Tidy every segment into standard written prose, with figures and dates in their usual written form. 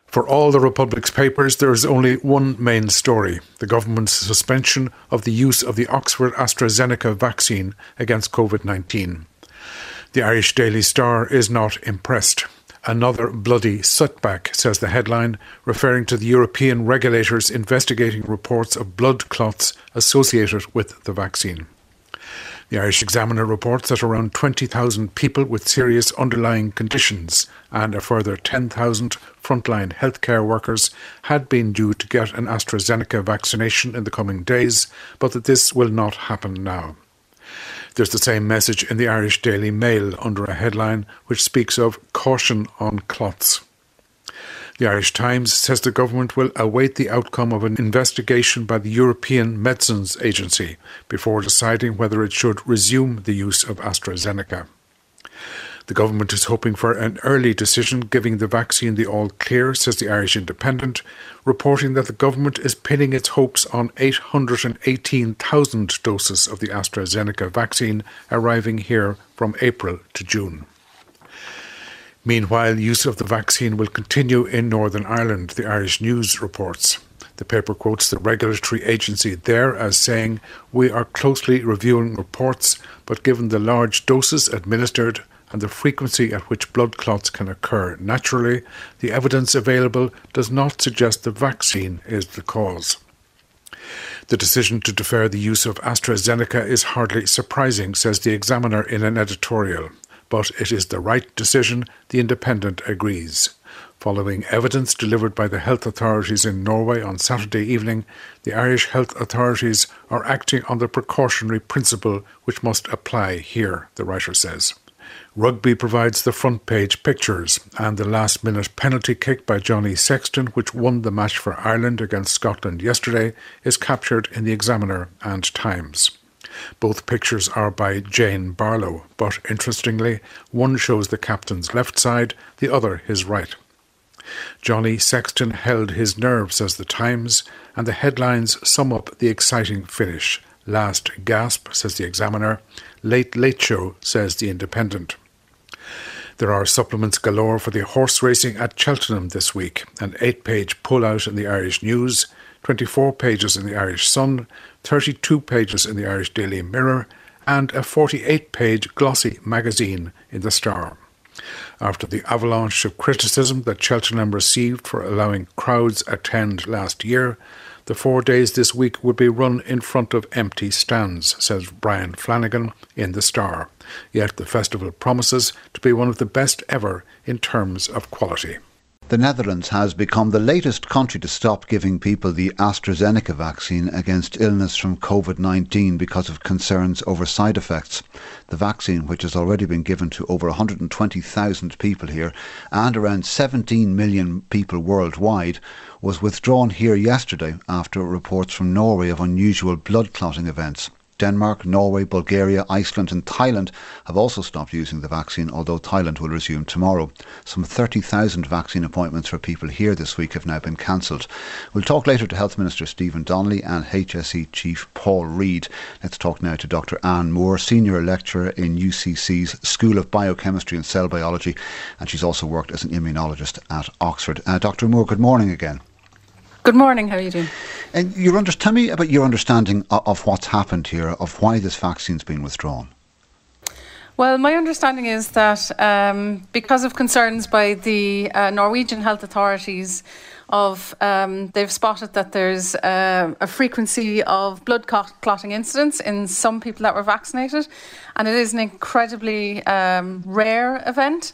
For all the Republic's papers, there is only one main story: the government's suspension of the use of the Oxford AstraZeneca vaccine against COVID-19. The Irish Daily Star is not impressed. Another bloody setback, says the headline, referring to the European regulators investigating reports of blood clots associated with the vaccine. The Irish Examiner reports that around 20,000 people with serious underlying conditions and a further 10,000 frontline healthcare workers had been due to get an AstraZeneca vaccination in the coming days, but that this will not happen now. There's the same message in the Irish Daily Mail under a headline which speaks of caution on clots. The Irish Times says the government will await the outcome of an investigation by the European Medicines Agency before deciding whether it should resume the use of AstraZeneca. The government is hoping for an early decision giving the vaccine the all-clear, says the Irish Independent, reporting that the government is pinning its hopes on 818,000 doses of the AstraZeneca vaccine arriving here from April to June. Meanwhile, use of the vaccine will continue in Northern Ireland, the Irish News reports. The paper quotes the regulatory agency there as saying, "We are closely reviewing reports, but given the large doses administered and the frequency at which blood clots can occur naturally, the evidence available does not suggest the vaccine is the cause." The decision to defer the use of AstraZeneca is hardly surprising, says the Examiner in an editorial. But it is the right decision, the Independent agrees. Following evidence delivered by the health authorities in Norway on Saturday evening, the Irish health authorities are acting on the precautionary principle which must apply here, the writer says. Rugby provides the front page pictures, and the last-minute penalty kick by Johnny Sexton, which won the match for Ireland against Scotland yesterday, is captured in the Examiner and Times. Both pictures are by Jane Barlow, but interestingly, one shows the captain's left side, the other his right. Johnny Sexton held his nerve, says the Times, and the headlines sum up the exciting finish. Last gasp, says the Examiner. Late show, says the Independent. There are supplements galore for the horse racing at Cheltenham this week. An 8-page pull-out in the Irish News, 24 pages in the Irish Sun, 32 pages in the Irish Daily Mirror, and a 48-page glossy magazine in the Star. After the avalanche of criticism that Cheltenham received for allowing crowds attend last year, the 4 days this week would be run in front of empty stands, says Brian Flanagan in the Star. Yet the festival promises to be one of the best ever in terms of quality. The Netherlands has become the latest country to stop giving people the AstraZeneca vaccine against illness from COVID-19 because of concerns over side effects. The vaccine, which has already been given to over 120,000 people here and around 17 million people worldwide, was withdrawn here yesterday after reports from Norway of unusual blood clotting events. Denmark, Norway, Bulgaria, Iceland and Thailand have also stopped using the vaccine, although Thailand will resume tomorrow. Some 30,000 vaccine appointments for people here this week have now been cancelled. We'll talk later to Health Minister Stephen Donnelly and HSE Chief Paul Reid. Let's talk now to Dr Anne Moore, Senior Lecturer in UCC's School of Biochemistry and Cell Biology, and she's also worked as an immunologist at Oxford. Dr Moore, good morning again. Good morning, how are you doing? And tell me about your understanding of what's happened here, of why this vaccine's been withdrawn. Well, my understanding is that because of concerns by the Norwegian health authorities they've spotted that there's a frequency of blood clotting incidents in some people that were vaccinated, and it is an incredibly rare event.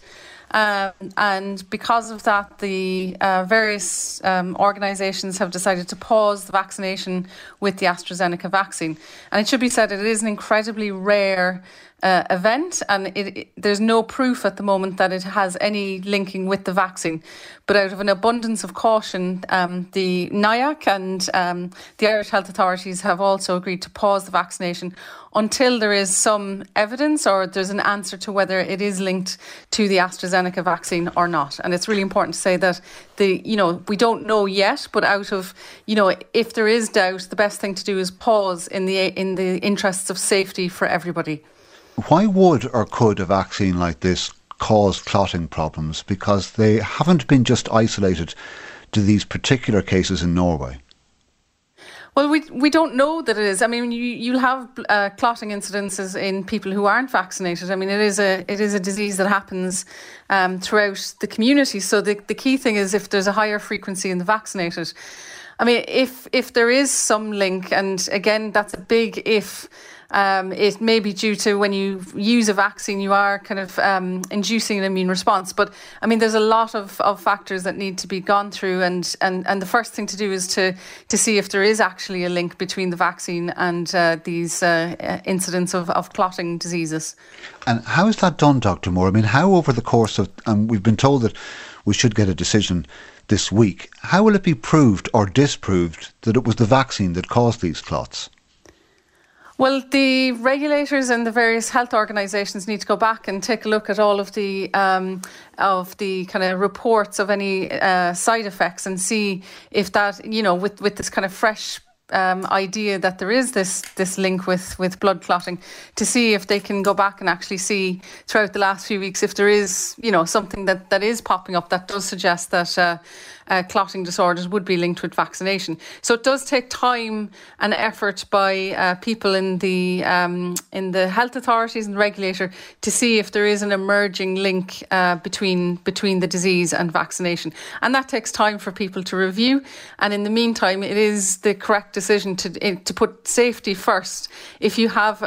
And because of that, the various organisations have decided to pause the vaccination with the AstraZeneca vaccine. And it should be said, it is an incredibly rare event, and there's no proof at the moment that it has any linking with the vaccine. But out of an abundance of caution, the NIAC and the Irish health authorities have also agreed to pause the vaccination until there is some evidence or there's an answer to whether it is linked to the AstraZeneca vaccine or not. And it's really important to say that we don't know yet, but out of, if there is doubt, the best thing to do is pause in the interests of safety for everybody. Why would or could a vaccine like this cause clotting problems, because they haven't been just isolated to these particular cases in Norway? Well, we don't know that it is. I mean, you'll have clotting incidences in people who aren't vaccinated. I mean, it is a disease that happens throughout the community. So the key thing is if there's a higher frequency in the vaccinated. I mean, if there is some link, and again, that's a big if. It may be due to when you use a vaccine, you are kind of inducing an immune response. But I mean, there's a lot of factors that need to be gone through. And the first thing to do is to see if there is actually a link between the vaccine and these incidents of clotting diseases. And how is that done, Dr. Moore? I mean, how over the course of, we've been told that we should get a decision this week. How will it be proved or disproved that it was the vaccine that caused these clots? Well, the regulators and the various health organisations need to go back and take a look at all of the kind of reports of any side effects and see if that, with this kind of fresh idea that there is this link with blood clotting, to see if they can go back and actually see throughout the last few weeks if there is, something that is popping up that does suggest that clotting disorders would be linked with vaccination. So it does take time and effort by people in the health authorities and the regulator to see if there is an emerging link between the disease and vaccination, and that takes time for people to review. And in the meantime, it is the correct decision to put safety first. If you have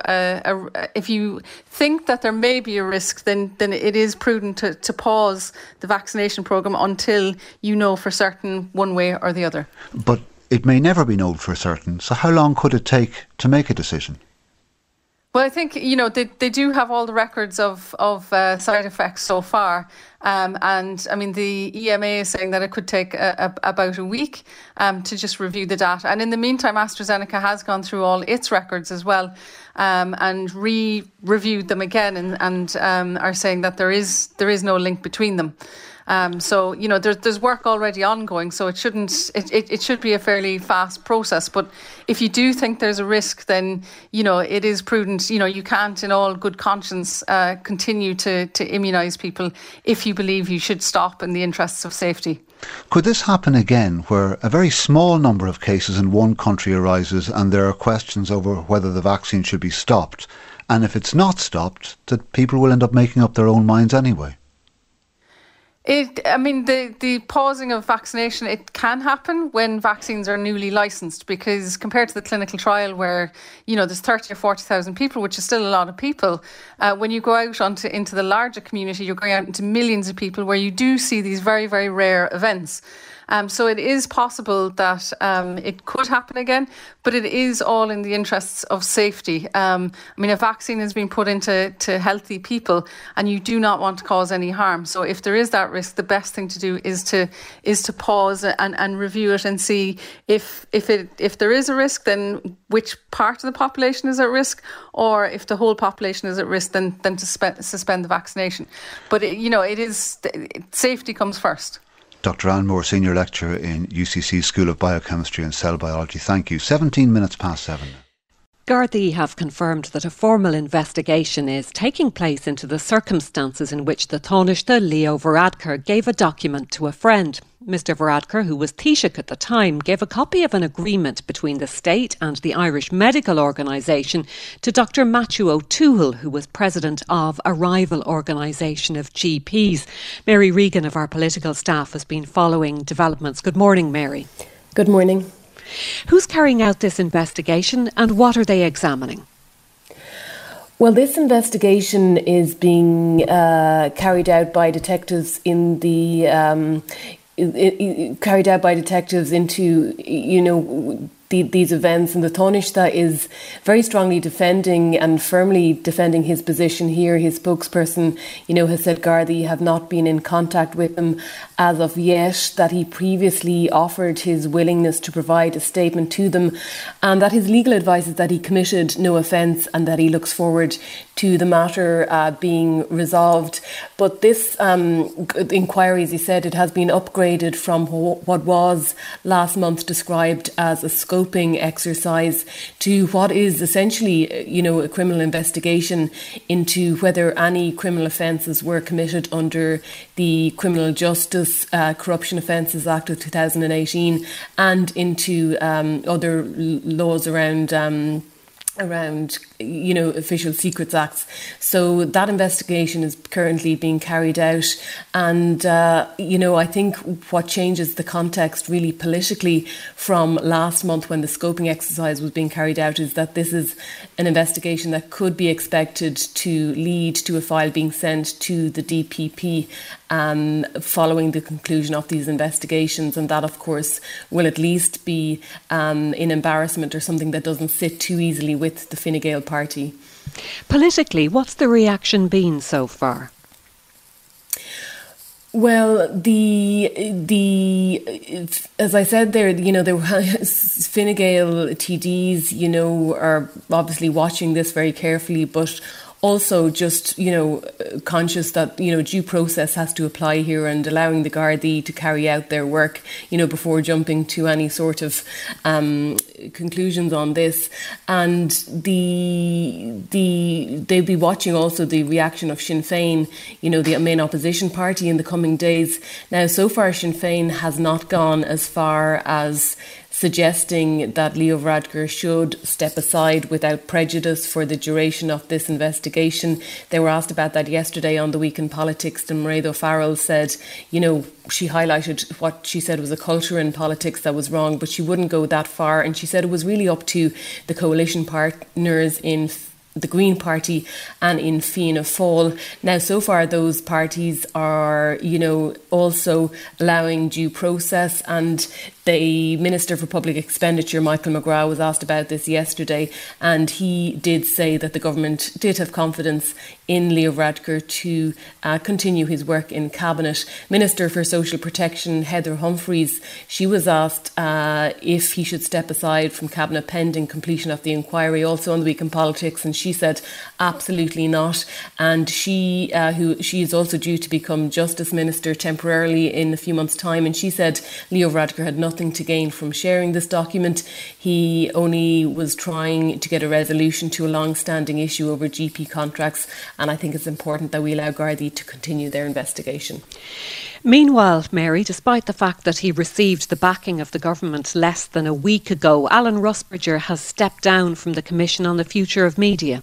if you think that there may be a risk, then it is prudent to pause the vaccination programme until you know for certain one way or the other. But it may never be known for certain. So how long could it take to make a decision? Well, I think, they do have all the records of side effects so far. And I mean, the EMA is saying that it could take about a week to just review the data. And in the meantime, AstraZeneca has gone through all its records as well and reviewed them again and are saying that there is no link between them. So, there's work already ongoing, so it should be a fairly fast process. But if you do think there's a risk, then, it is prudent. You can't in all good conscience continue to immunise people if you believe you should stop in the interests of safety. Could this happen again, where a very small number of cases in one country arises and there are questions over whether the vaccine should be stopped? And if it's not stopped, that people will end up making up their own minds anyway? The pausing of vaccination, it can happen when vaccines are newly licensed, because compared to the clinical trial where, there's 30 or 40,000 people, which is still a lot of people, when you go out into the larger community, you're going out into millions of people where you do see these very, very rare events. So it is possible that it could happen again, but it is all in the interests of safety. A vaccine has been put into healthy people, and you do not want to cause any harm. So if there is that risk, the best thing to do is to pause and review it and see if there is a risk, then which part of the population is at risk, or if the whole population is at risk, then to suspend the vaccination. But safety comes first. Dr. Anne Moore, Senior Lecturer in UCC School of Biochemistry and Cell Biology. Thank you. 17 minutes past 7. Gardaí have confirmed that a formal investigation is taking place into the circumstances in which the Taoiseach Leo Varadkar gave a document to a friend. Mr Varadkar, who was Taoiseach at the time, gave a copy of an agreement between the state and the Irish Medical Organisation to Dr Matthew O'Toole, who was president of a rival organisation of GPs. Mary Regan of our political staff has been following developments. Good morning, Mary. Good morning. Who's carrying out this investigation and what are they examining? Well, this investigation is being carried out by detectives into these events, and the Taoiseach is very strongly defending and firmly defending his position here. His spokesperson, has said Gardaí have not been in contact with him as of yet, that he previously offered his willingness to provide a statement to them, and that his legal advice is that he committed no offence and that he looks forward to the matter being resolved. But this inquiry, as you said, it has been upgraded from what was last month described as a scoping exercise to what is essentially, a criminal investigation into whether any criminal offences were committed under the Criminal Justice Corruption Offences Act of 2018 and into other laws around Official Secrets Acts. So that investigation is currently being carried out. And, I think what changes the context really politically from last month when the scoping exercise was being carried out is that this is an investigation that could be expected to lead to a file being sent to the DPP following the conclusion of these investigations. And that, of course, will at least be an embarrassment or something that doesn't sit too easily with the Fine Gael party. Politically, what's the reaction been so far? Well, as I said there, there were Fine Gael TDs, are obviously watching this very carefully, but also just, conscious that, due process has to apply here and allowing the Gardaí to carry out their work, before jumping to any sort of conclusions on this. And they'll be watching also the reaction of Sinn Féin, the main opposition party, in the coming days. Now, so far, Sinn Féin has not gone as far as suggesting that Leo Varadkar should step aside without prejudice for the duration of this investigation. They were asked about that yesterday on The Week in Politics, and Mairead O'Farrell said, she highlighted what she said was a culture in politics that was wrong, but she wouldn't go that far. And she said it was really up to the coalition partners in the Green Party and in Fianna Fáil. Now, so far, those parties are, also allowing due process, and the Minister for Public Expenditure, Michael McGrath, was asked about this yesterday, and he did say that the government did have confidence in Leo Varadkar to continue his work in Cabinet. Minister for Social Protection, Heather Humphreys, she was asked if he should step aside from Cabinet pending completion of the inquiry, also on The Week in Politics, and she said absolutely not. And she is also due to become Justice Minister temporarily in a few months' time, and she said Leo Varadkar had nothing to gain from sharing this document. He only was trying to get a resolution to a long-standing issue over GP contracts, and I think it's important that we allow Gardaí to continue their investigation. Meanwhile, Mary, despite the fact that he received the backing of the government less than a week ago, Alan Rusbridger has stepped down from the Commission on the Future of Media.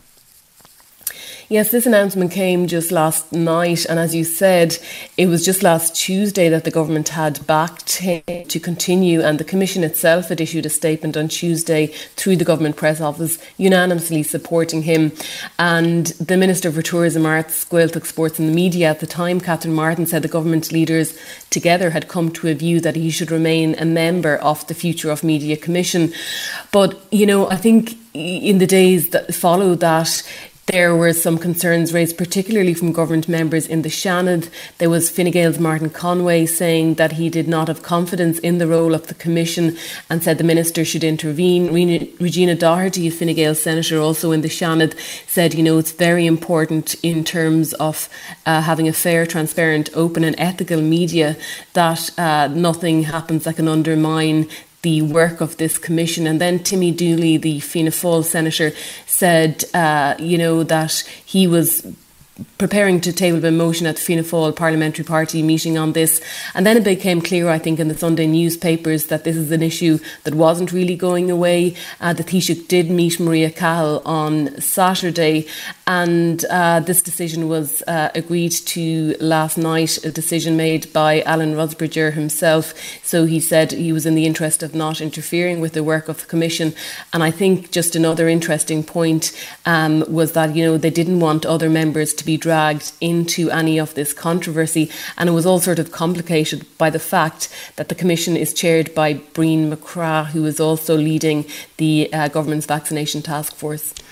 Yes, this announcement came just last night, and as you said, it was just last Tuesday that the government had backed him to continue, and the Commission itself had issued a statement on Tuesday through the government press office unanimously supporting him. And the Minister for Tourism, Arts, Gaeltacht, Sports and the Media at the time, Catherine Martin, said the government leaders together had come to a view that he should remain a member of the Future of Media Commission. But, I think in the days that followed that, there were some concerns raised, particularly from government members in the Seanad. There was Fine Gael's Martin Conway saying that he did not have confidence in the role of the Commission and said the Minister should intervene. Regina Doherty, a Fine Gael senator, also in the Seanad, said, it's very important in terms of having a fair, transparent, open and ethical media that nothing happens that can undermine the work of this commission. And then Timmy Dooley, the Fianna Fáil senator, said, that he was preparing to table a motion at the Fianna Fáil Parliamentary Party meeting on this. And then it became clear, I think, in the Sunday newspapers that this is an issue that wasn't really going away. The Taoiseach did meet Maria Cahill on Saturday, and this decision was agreed to last night, a decision made by Alan Rusbridger himself. So he said he was in the interest of not interfering with the work of the Commission. And I think just another interesting point was that, they didn't want other members to be dragged into any of this controversy, and it was all sort of complicated by the fact that the Commission is chaired by Breen McCrath, who is also leading the government's vaccination task force.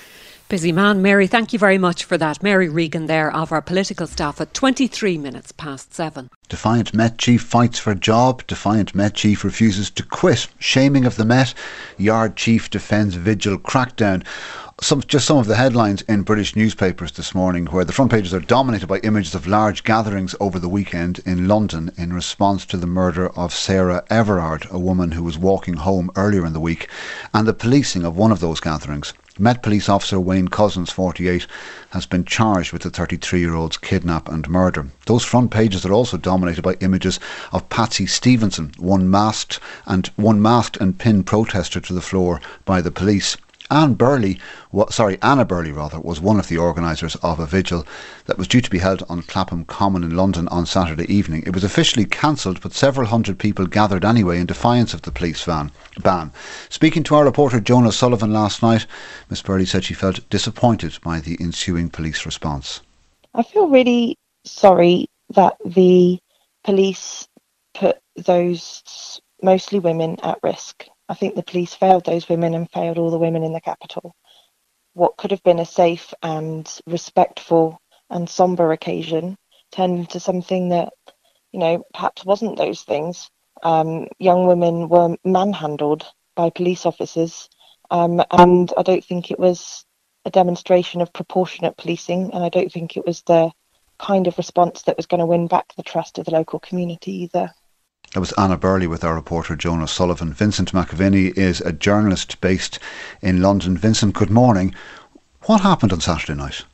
Busy man. Mary, thank you very much for that. Mary Regan there of our political staff at 23 minutes past 7. Defiant Met Chief fights for job. Defiant Met Chief refuses to quit. Shaming of the Met. Yard Chief defends Vigil crackdown. Just some of the headlines in British newspapers this morning, where the front pages are dominated by images of large gatherings over the weekend in London in response to the murder of Sarah Everard, a woman who was walking home earlier in the week, and the policing of one of those gatherings. Met Police Officer Wayne Cousins, 48, has been charged with the 33-year-old's kidnap and murder. Those front pages are also dominated by images of Patsy Stevenson, one masked and pinned protester to the floor by the police. Anna Burley was one of the organisers of a vigil that was due to be held on Clapham Common in London on Saturday evening. It was officially cancelled, but several hundred people gathered anyway in defiance of the police ban. Speaking to our reporter Joan O'Sullivan last night, Miss Burley said she felt disappointed by the ensuing police response. I feel really sorry that the police put those mostly women at risk. I think the police failed those women and failed all the women in the capital. What could have been a safe and respectful and sombre occasion turned into something that, perhaps wasn't those things. Young women were manhandled by police officers, and I don't think it was a demonstration of proportionate policing, and I don't think it was the kind of response that was going to win back the trust of the local community either. That was Anna Burley with our reporter Joan O'Sullivan. Vincent McAviney is a journalist based in London. Vincent, good morning. What happened on Saturday night?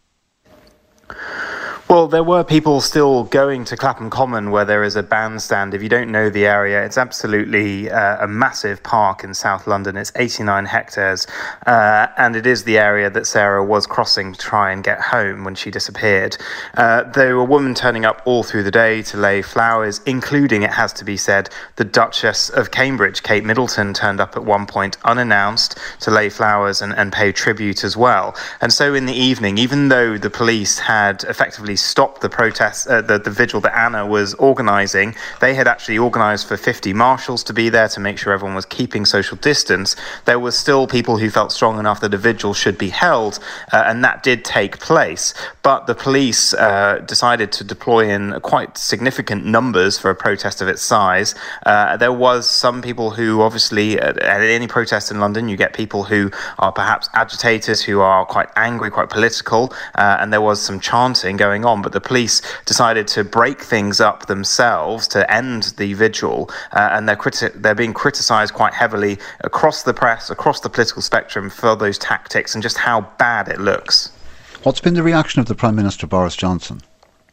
Well, there were people still going to Clapham Common, where there is a bandstand. If you don't know the area, it's absolutely a massive park in South London. It's 89 hectares, and it is the area that Sarah was crossing to try and get home when she disappeared. There were women turning up all through the day to lay flowers, including, it has to be said, the Duchess of Cambridge, Kate Middleton, turned up at one point unannounced to lay flowers and pay tribute as well. And so in the evening, even though the police had effectively stopped the protest, the vigil that Anna was organising, they had actually organised for 50 marshals to be there to make sure everyone was keeping social distance. There were still people who felt strong enough that a vigil should be held, and that did take place. But the police decided to deploy in quite significant numbers for a protest of its size. There was some people who, obviously, at any protest in London, you get people who are perhaps agitators, who are quite angry, quite political, and there was some chanting going on. But the police decided to break things up themselves to end the vigil, and they're being criticised quite heavily across the press, across the political spectrum for those tactics and just how bad it looks. What's been the reaction of the Prime Minister Boris Johnson?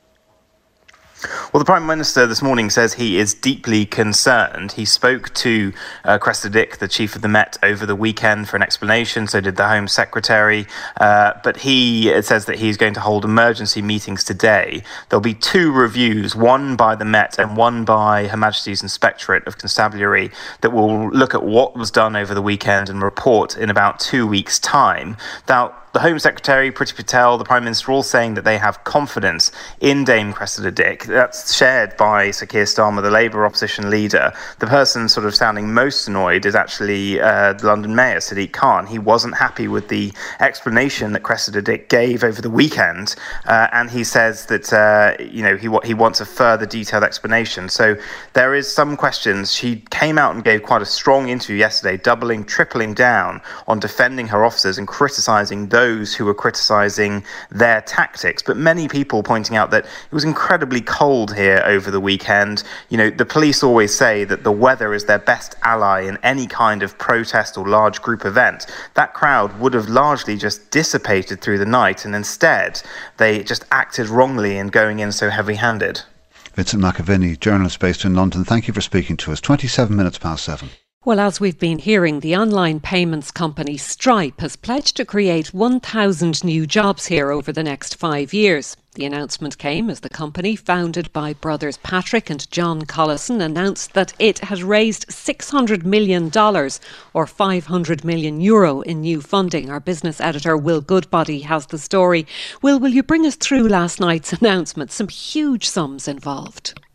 Well, the Prime Minister this morning says he is deeply concerned. He spoke to Cressida Dick, the chief of the Met, over the weekend for an explanation. So did the Home Secretary. But he says that he's going to hold emergency meetings today. There'll be two reviews, one by the Met and one by Her Majesty's Inspectorate of Constabulary, that will look at what was done over the weekend and report in about 2 weeks' time. Now, the Home Secretary, Priti Patel, the Prime Minister, all saying that they have confidence in Dame Cressida Dick. That's shared by Sir Keir Starmer, the Labour opposition leader. The person sort of sounding most annoyed is actually the London Mayor, Sadiq Khan. He wasn't happy with the explanation that Cressida Dick gave over the weekend, and he says that he wants a further detailed explanation. So there is some questions. She came out and gave quite a strong interview yesterday, doubling, tripling down on defending her officers and criticising those who were criticising their tactics, but many people pointing out that it was incredibly cold here over the weekend. The police always say that the weather is their best ally in any kind of protest or large group event. That crowd would have largely just dissipated through the night, and instead they just acted wrongly in going in so heavy-handed. Vincent McAviney, journalist based in London, thank you for speaking to us. 27 minutes past 7. Well, as we've been hearing, the online payments company Stripe has pledged to create 1,000 new jobs here over the next 5 years. The announcement came as the company, founded by brothers Patrick and John Collison, announced that it has raised $600 million or €500 million in new funding. Our business editor, Will Goodbody, has the story. Will you bring us through last night's announcement? Some huge sums involved.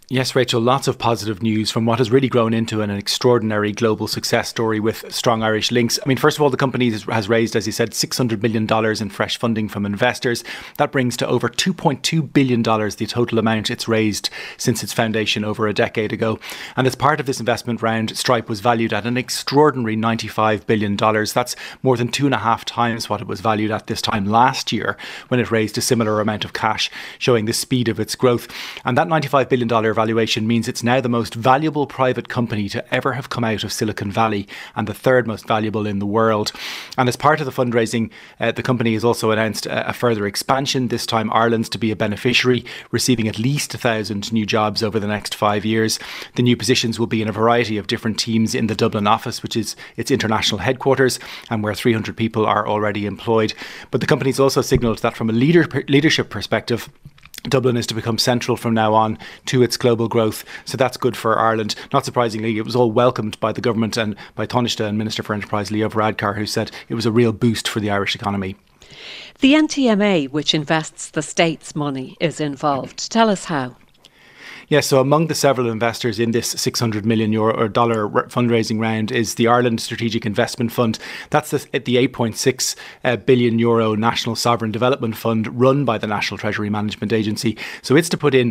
Yes, Rachel, lots of positive news from what has really grown into an extraordinary global success story with strong Irish links. I mean, first of all, the company has raised, as you said, $600 million in fresh funding from investors. That brings to over $2.2 billion the total amount it's raised since its foundation over a decade ago. And as part of this investment round, Stripe was valued at an extraordinary $95 billion. That's more than 2.5 times what it was valued at this time last year when it raised a similar amount of cash, showing the speed of its growth. And that $95 billion valuation means it's now the most valuable private company to ever have come out of Silicon Valley and the third most valuable in the world. And as part of the fundraising, the company has also announced a further expansion, this time Ireland to be a beneficiary, receiving at least 1,000 new jobs over the next 5 years. The new positions will be in a variety of different teams in the Dublin office, which is its international headquarters and where 300 people are already employed. But the company's also signalled that from a leadership perspective, Dublin is to become central from now on to its global growth. So that's good for Ireland. Not surprisingly, it was all welcomed by the government and by Taoiseach and Minister for Enterprise Leo Varadkar, who said it was a real boost for the Irish economy. The NTMA, which invests the state's money, is involved. Tell us how. Yes, so among the several investors in this $600 million fundraising round is the Ireland Strategic Investment Fund. That's the €8.6 billion National Sovereign Development Fund run by the National Treasury Management Agency. So it's to put in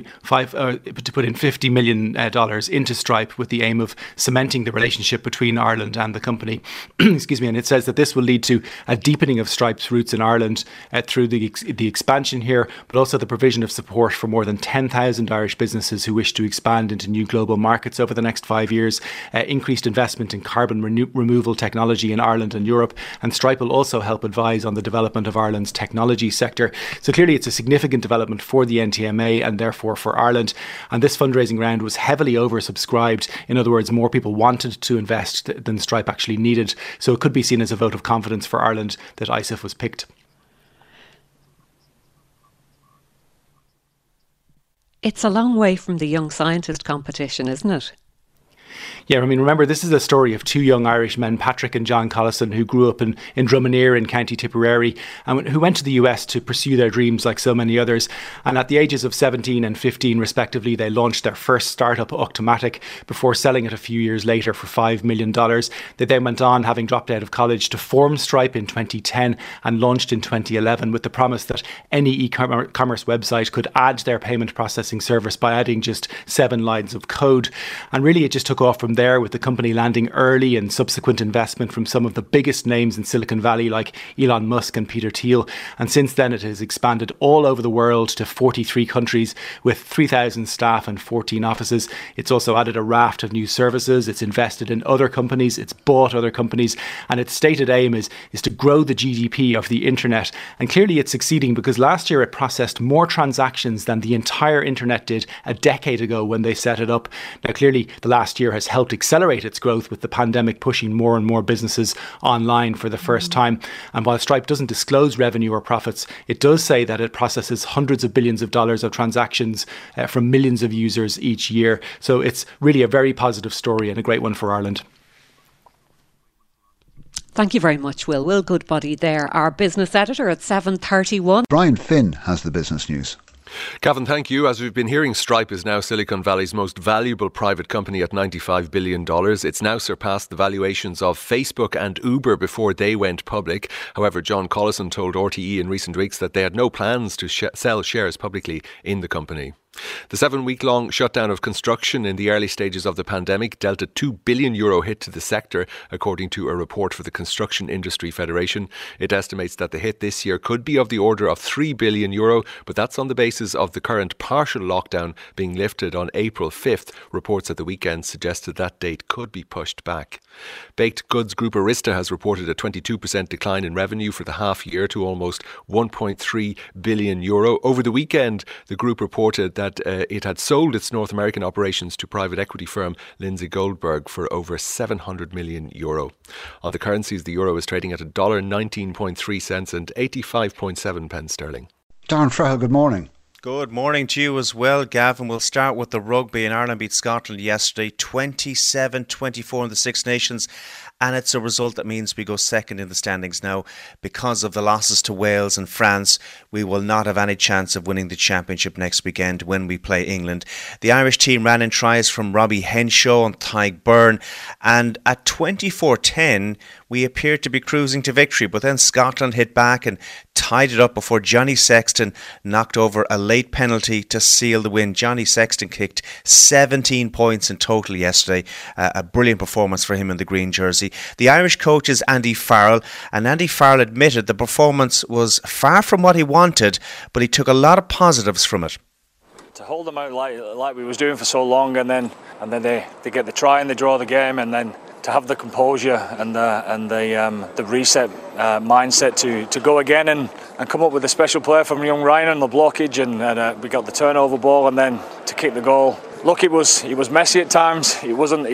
$50 million into Stripe with the aim of cementing the relationship between Ireland and the company. Excuse me. And it says that this will lead to a deepening of Stripe's roots in Ireland through the expansion here, but also the provision of support for more than 10,000 Irish businesses who wish to expand into new global markets over the next 5 years, increased investment in carbon removal technology in Ireland and Europe, and Stripe will also help advise on the development of Ireland's technology sector. So clearly it's a significant development for the NTMA and therefore for Ireland. And this fundraising round was heavily oversubscribed. In other words, more people wanted to invest than Stripe actually needed. So it could be seen as a vote of confidence for Ireland that ISIF was picked. It's a long way from the Young Scientist competition, isn't it? Yeah, I mean, remember, this is a story of two young Irish men, Patrick and John Collison, who grew up in Drumineer in County Tipperary and who went to the US to pursue their dreams like so many others. And at the ages of 17 and 15, respectively, they launched their first startup, Octomatic, before selling it a few years later for $5 million. They then went on, having dropped out of college, to form Stripe in 2010 and launched in 2011 with the promise that any e-commerce website could add their payment processing service by adding just 7 lines of code. And really, it just took off from there, with the company landing early and subsequent investment from some of the biggest names in Silicon Valley like Elon Musk and Peter Thiel. And since then it has expanded all over the world to 43 countries with 3,000 staff and 14 offices. It's also added a raft of new services. It's invested in other companies. It's bought other companies. And its stated aim is to grow the GDP of the internet. And clearly it's succeeding, because last year it processed more transactions than the entire internet did a decade ago when they set it up. Now clearly the last year has helped accelerate its growth, with the pandemic pushing more and more businesses online for the first time. And while Stripe doesn't disclose revenue or profits, it does say that it processes hundreds of billions of dollars of transactions from millions of users each year. So it's really a very positive story and a great one for Ireland. Thank you very much, Will. Will Goodbody there, our business editor at 7:31. Brian Finn has the business news. Gavin, thank you. As we've been hearing, Stripe is now Silicon Valley's most valuable private company at $95 billion. It's now surpassed the valuations of Facebook and Uber before they went public. However, John Collison told RTE in recent weeks that they had no plans to sell shares publicly in the company. The 7-week-long shutdown of construction in the early stages of the pandemic dealt a €2 billion hit to the sector, according to a report for the Construction Industry Federation. It estimates that the hit this year could be of the order of €3 billion, but that's on the basis of the current partial lockdown being lifted on April 5th. Reports at the weekend suggested that date could be pushed back. Baked goods group Arista has reported a 22% decline in revenue for the half year to almost €1.3 billion. Over the weekend, the group reported that it had sold its North American operations to private equity firm Lindsay Goldberg for over €700 million. On the currencies, the euro is trading at $1.19.3 and 85.7 pence sterling. Darren Freha, good morning. Good morning to you as well, Gavin. We'll start with the rugby, and Ireland beat Scotland yesterday, 27-24 in the Six Nations. And it's a result that means we go second in the standings now. Because of the losses to Wales and France, we will not have any chance of winning the championship next weekend when we play England. The Irish team ran in tries from Robbie Henshaw and Tadhg Byrne, and at 24-10 we appeared to be cruising to victory, but then Scotland hit back and tied it up before Johnny Sexton knocked over a late penalty to seal the win. Johnny Sexton kicked 17 points in total yesterday. A brilliant performance for him in the green jersey. The Irish coach is Andy Farrell, and Andy Farrell admitted the performance was far from what he wanted, but he took a lot of positives from it. To hold them out like we was doing for so long, and then they get the try and they draw the game, and then to have the composure and the reset mindset to go again and come up with a special play from young Ryan and the blockage, and we got the turnover ball, and then to kick the goal. Look, it was messy at times. It wasn't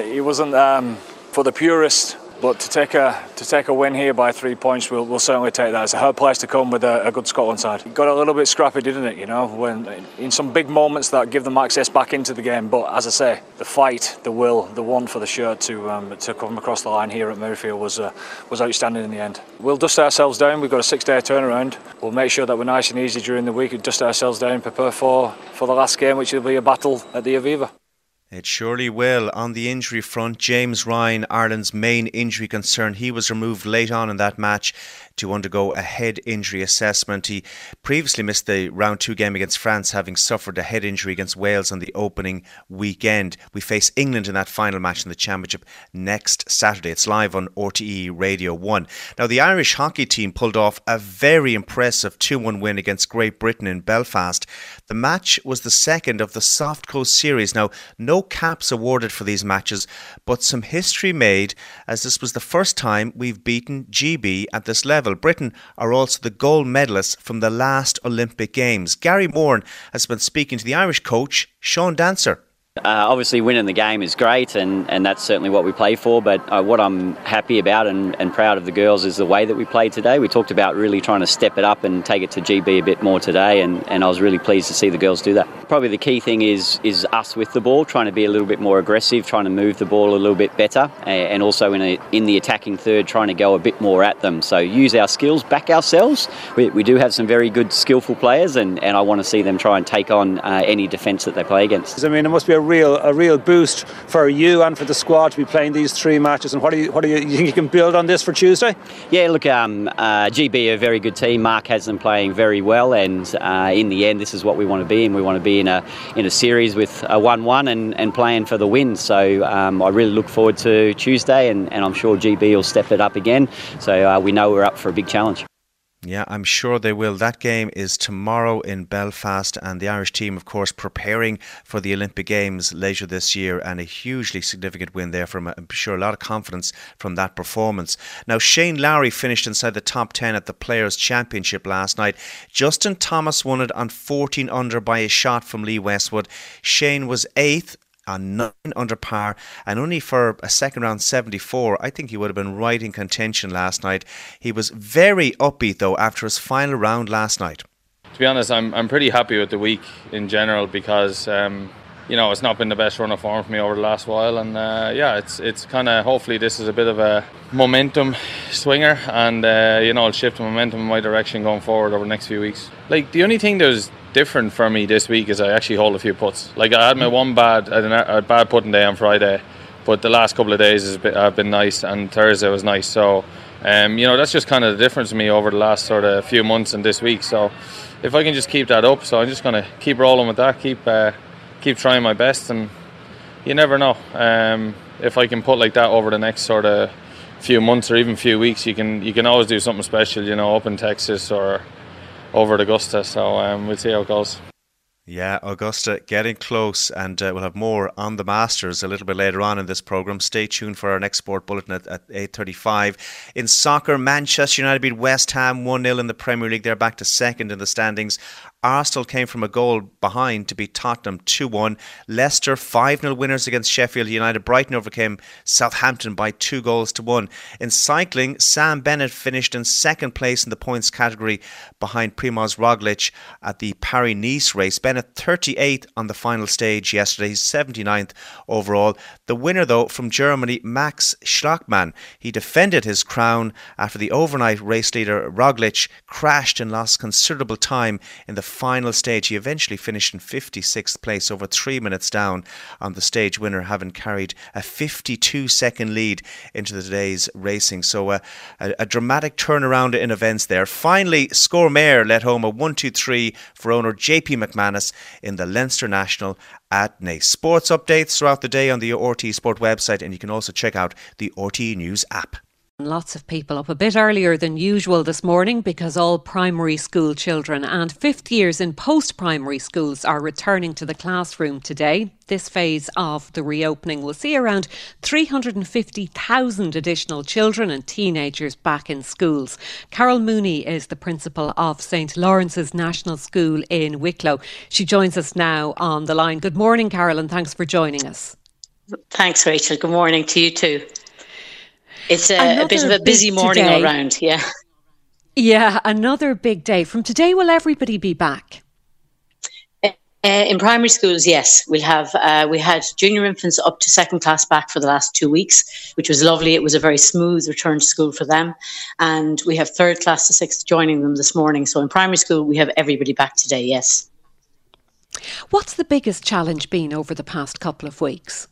for the purist. But to take a win here by 3 points, we'll certainly take that. It's a hard place to come with a good Scotland side. It got a little bit scrappy, didn't it? You know, when in some big moments that give them access back into the game. But as I say, the fight, the will, the want for the shirt to come across the line here at Murrayfield was outstanding in the end. We'll dust ourselves down. We've got a 6-day turnaround. We'll make sure that we're nice and easy during the week. We'll dust ourselves down, prepare for the last game, which will be a battle at the Aviva. It surely will. On the injury front, James Ryan, Ireland's main injury concern, he was removed late on in that match to undergo a head injury assessment. He previously missed the round 2 game against France, having suffered a head injury against Wales on the opening weekend. We face England in that final match in the championship next Saturday. It's live on RTE Radio 1. Now, the Irish hockey team pulled off a very impressive 2-1 win against Great Britain in Belfast. The match was the second of the Soft Coast series. Now, no caps awarded for these matches, but some history made, as this was the first time we've beaten GB at this level. Britain are also the gold medalists from the last Olympic Games. Gary Moran has been speaking to the Irish coach, Sean Dancer. Obviously winning the game is great, and that's certainly what we play for, but what I'm happy about and proud of the girls is the way that we played today. We talked about really trying to step it up and take it to GB a bit more today, and I was really pleased to see the girls do that. Probably the key thing is us with the ball, trying to be a little bit more aggressive, trying to move the ball a little bit better, and also in the attacking third trying to go a bit more at them. So use our skills, back ourselves. We do have some very good skillful players, and I want to see them try and take on any defence that they play against. I mean, it must be a real boost for you and for the squad to be playing these 3 matches. And what do you think you can build on this for Tuesday? Yeah, look, GB are a very good team. Mark has them playing very well, and in the end, this is what we want to be in. We want to be in a series with a 1-1 and playing for the win. So I really look forward to Tuesday, and I'm sure GB will step it up again. So we know we're up for a big challenge. Yeah, I'm sure they will. That game is tomorrow in Belfast, and the Irish team, of course, preparing for the Olympic Games later this year, and a hugely significant win there from, I'm sure, a lot of confidence from that performance. Now, Shane Lowry finished inside the top 10 at the Players' Championship last night. Justin Thomas won it on 14 under by a shot from Lee Westwood. Shane was 8th on 9 under par, and only for a second round 74. I think he would have been right in contention last night. He was very upbeat though after his final round last night. To be honest, I'm pretty happy with the week in general, because it's not been the best run of form for me over the last while, and it's kind of, hopefully this is a bit of a momentum swinger, and it'll shift the momentum in my direction going forward over the next few weeks. Like, the only thing that's different for me this week is I actually hold a few putts. Like, I had my a bad putting day on Friday, but the last couple of days have been nice, and Thursday was nice. So that's just kind of the difference for me over the last sort of few months and this week. So if I can just keep that up, so I'm just going to keep rolling with that, keep trying my best, and you never know. If I can put like that over the next sort of few months or even few weeks, you can always do something special, up in Texas or over at Augusta. So we'll see how it goes. Yeah, Augusta getting close, and we'll have more on the Masters a little bit later on in this programme. Stay tuned for our next sport bulletin at 8:35. In soccer, Manchester United beat West Ham 1-0 in the Premier League. They're back to second in the standings. Arsenal came from a goal behind to beat Tottenham 2-1. Leicester 5-0 winners against Sheffield United. Brighton overcame Southampton by 2-1. In cycling, Sam Bennett finished in second place in the points category behind Primoz Roglic at the Paris-Nice race. Bennett 38th on the final stage yesterday. He's 79th overall. The winner, though, from Germany, Max Schachmann. He defended his crown after the overnight race leader Roglic crashed and lost considerable time in the final stage. He eventually finished in 56th place, over 3 minutes down on the stage winner, having carried a 52-second lead into the day's racing. So a dramatic turnaround in events there. Finally, Scoremare led home a 1-2-3 for owner JP McManus in the Leinster National at Naas. Sports updates throughout the day on the RTE Sport website, and you can also check out the RTE News app. Lots of people up a bit earlier than usual this morning because all primary school children and fifth years in post-primary schools are returning to the classroom today. This phase of the reopening will see around 350,000 additional children and teenagers back in schools. Carol Mooney is the principal of St Lawrence's National School in Wicklow. She joins us now on the line. Good morning, Carol, and thanks for joining us. Thanks, Rachel. Good morning to you too. It's a bit of a busy morning all round, yeah. Yeah, another big day. From today, will everybody be back? In primary schools, yes. We had junior infants up to second class back for the last 2 weeks, which was lovely. It was a very smooth return to school for them. And we have third class to sixth joining them this morning. So in primary school, we have everybody back today, yes. What's the biggest challenge been over the past couple of weeks?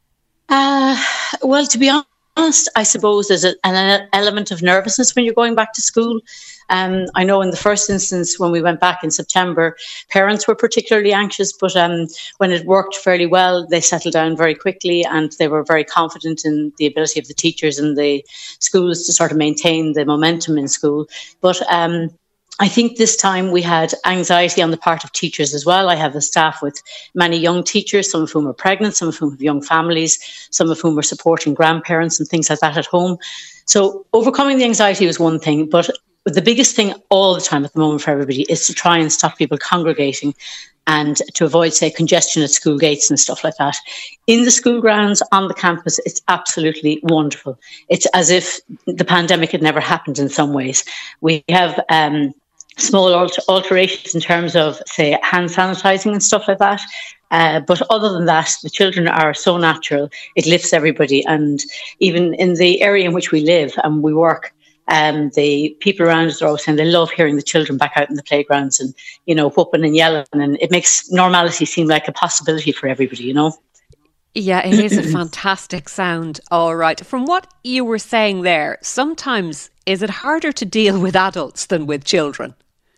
Well, to be honest, I suppose there's an element of nervousness when you're going back to school. I know in the first instance, when we went back in September, parents were particularly anxious, but when it worked fairly well, they settled down very quickly and they were very confident in the ability of the teachers and the schools to sort of maintain the momentum in school. But I think this time we had anxiety on the part of teachers as well. I have a staff with many young teachers, some of whom are pregnant, some of whom have young families, some of whom are supporting grandparents and things like that at home. So overcoming the anxiety was one thing, but the biggest thing all the time at the moment for everybody is to try and stop people congregating and to avoid, say, congestion at school gates and stuff like that. In the school grounds, on the campus, it's absolutely wonderful. It's as if the pandemic had never happened in some ways. We have small alterations in terms of, say, hand sanitizing and stuff like that. But other than that, the children are so natural. It lifts everybody. And even in the area in which we live and we work, the people around us are always saying they love hearing the children back out in the playgrounds and, you know, whooping and yelling. And it makes normality seem like a possibility for everybody, you know. Yeah, it is a fantastic sound. All right. From what you were saying there, sometimes is it harder to deal with adults than with children?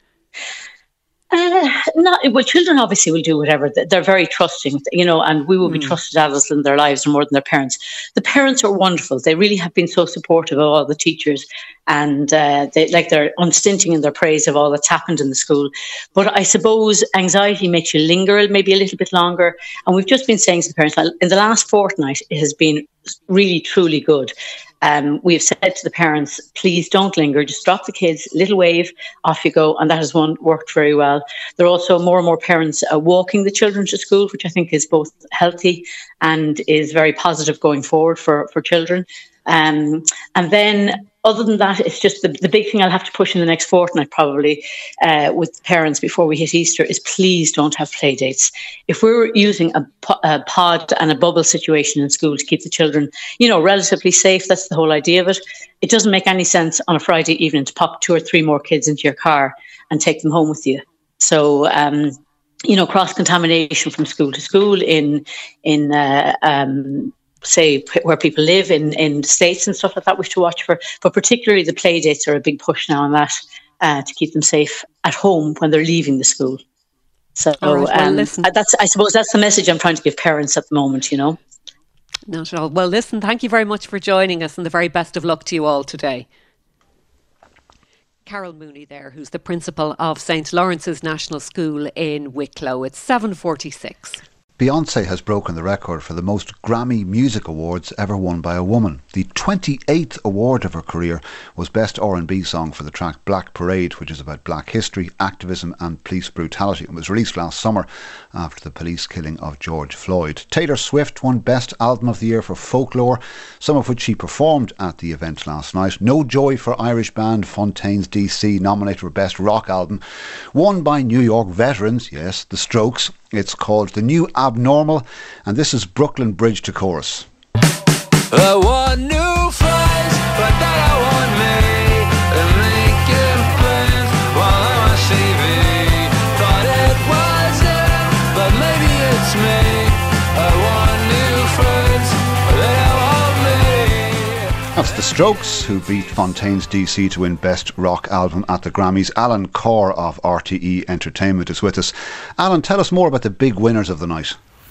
Well, children obviously will do whatever. They're very trusting, you know, and we will be trusted adults in their lives more than their parents. The parents are wonderful. They really have been so supportive of all the teachers, and they're unstinting in their praise of all that's happened in the school. But I suppose anxiety makes you linger maybe a little bit longer. And we've just been saying to the parents, in the last fortnight, it has been really, truly good. We've said to the parents, please don't linger, just drop the kids, little wave, off you go. And that has worked very well. There are also more and more parents walking the children to school, which I think is both healthy and is very positive going forward for children. And then other than that, it's just the big thing I'll have to push in the next fortnight probably with parents before we hit Easter is please don't have play dates. If we're using a pod and a bubble situation in school to keep the children, you know, relatively safe, that's the whole idea of it. It doesn't make any sense on a Friday evening to pop 2 or 3 more kids into your car and take them home with you. So, you know, cross-contamination from school to school in say where people live in states and stuff like that we have to watch for, but particularly the play dates are a big push now on that to keep them safe at home when they're leaving the school. So listen, I suppose that's the message I'm trying to give parents at the moment, you know. Not at all. Well, listen, thank you very much for joining us and the very best of luck to you all today. Carol Mooney there, who's the principal of St Lawrence's National School in Wicklow. It's 7:46. Beyoncé has broken the record for the most Grammy Music Awards ever won by a woman. The 28th award of her career was Best R&B Song for the track Black Parade, which is about black history, activism and police brutality. It was released last summer after the police killing of George Floyd. Taylor Swift won Best Album of the Year for Folklore, some of which she performed at the event last night. No Joy for Irish band Fontaines DC, nominated for Best Rock Album, won by New York veterans, yes, The Strokes. It's called The New Abnormal, and this is Brooklyn Bridge to chorus. I want new friends, but that I want me, and making friends while I'm on TV. Thought it was them, but maybe it's me. I want new friends, they want me. That's The Strokes, who beat Fontaines DC to win Best Rock Album at the Grammys. Alan Corr of RTE Entertainment is with us. Alan, tell us more about the big winners of the night.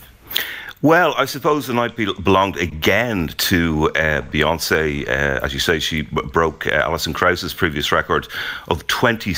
Well, I suppose the night belonged again to Beyoncé. As you say, she broke Alison Krauss's previous record of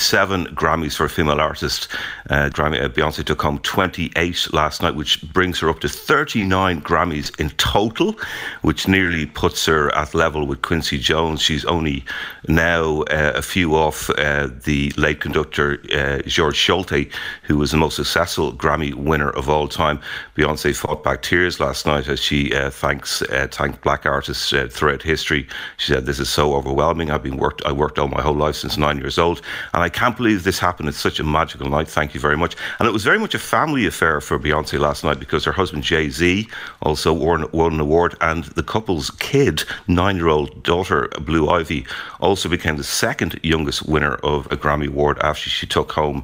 27 Grammys for a female artist. Beyoncé took home 28 last night, which brings her up to 39 Grammys in total, which nearly puts her at level with Quincy Jones. She's only now a few off the late conductor George Schulte, who was the most successful Grammy winner of all time. Beyoncé fought back tears last night as she thanked black artists throughout history. She said, "This is so overwhelming. I worked all my whole life since 9 years old, and I can't believe this happened. It's such a magical night. Thank you very much." And it was very much a family affair for Beyoncé last night, because her husband Jay-Z also won an award, and the couple's kid, 9-year-old daughter Blue Ivy, also became the second youngest winner of a Grammy Award after she took home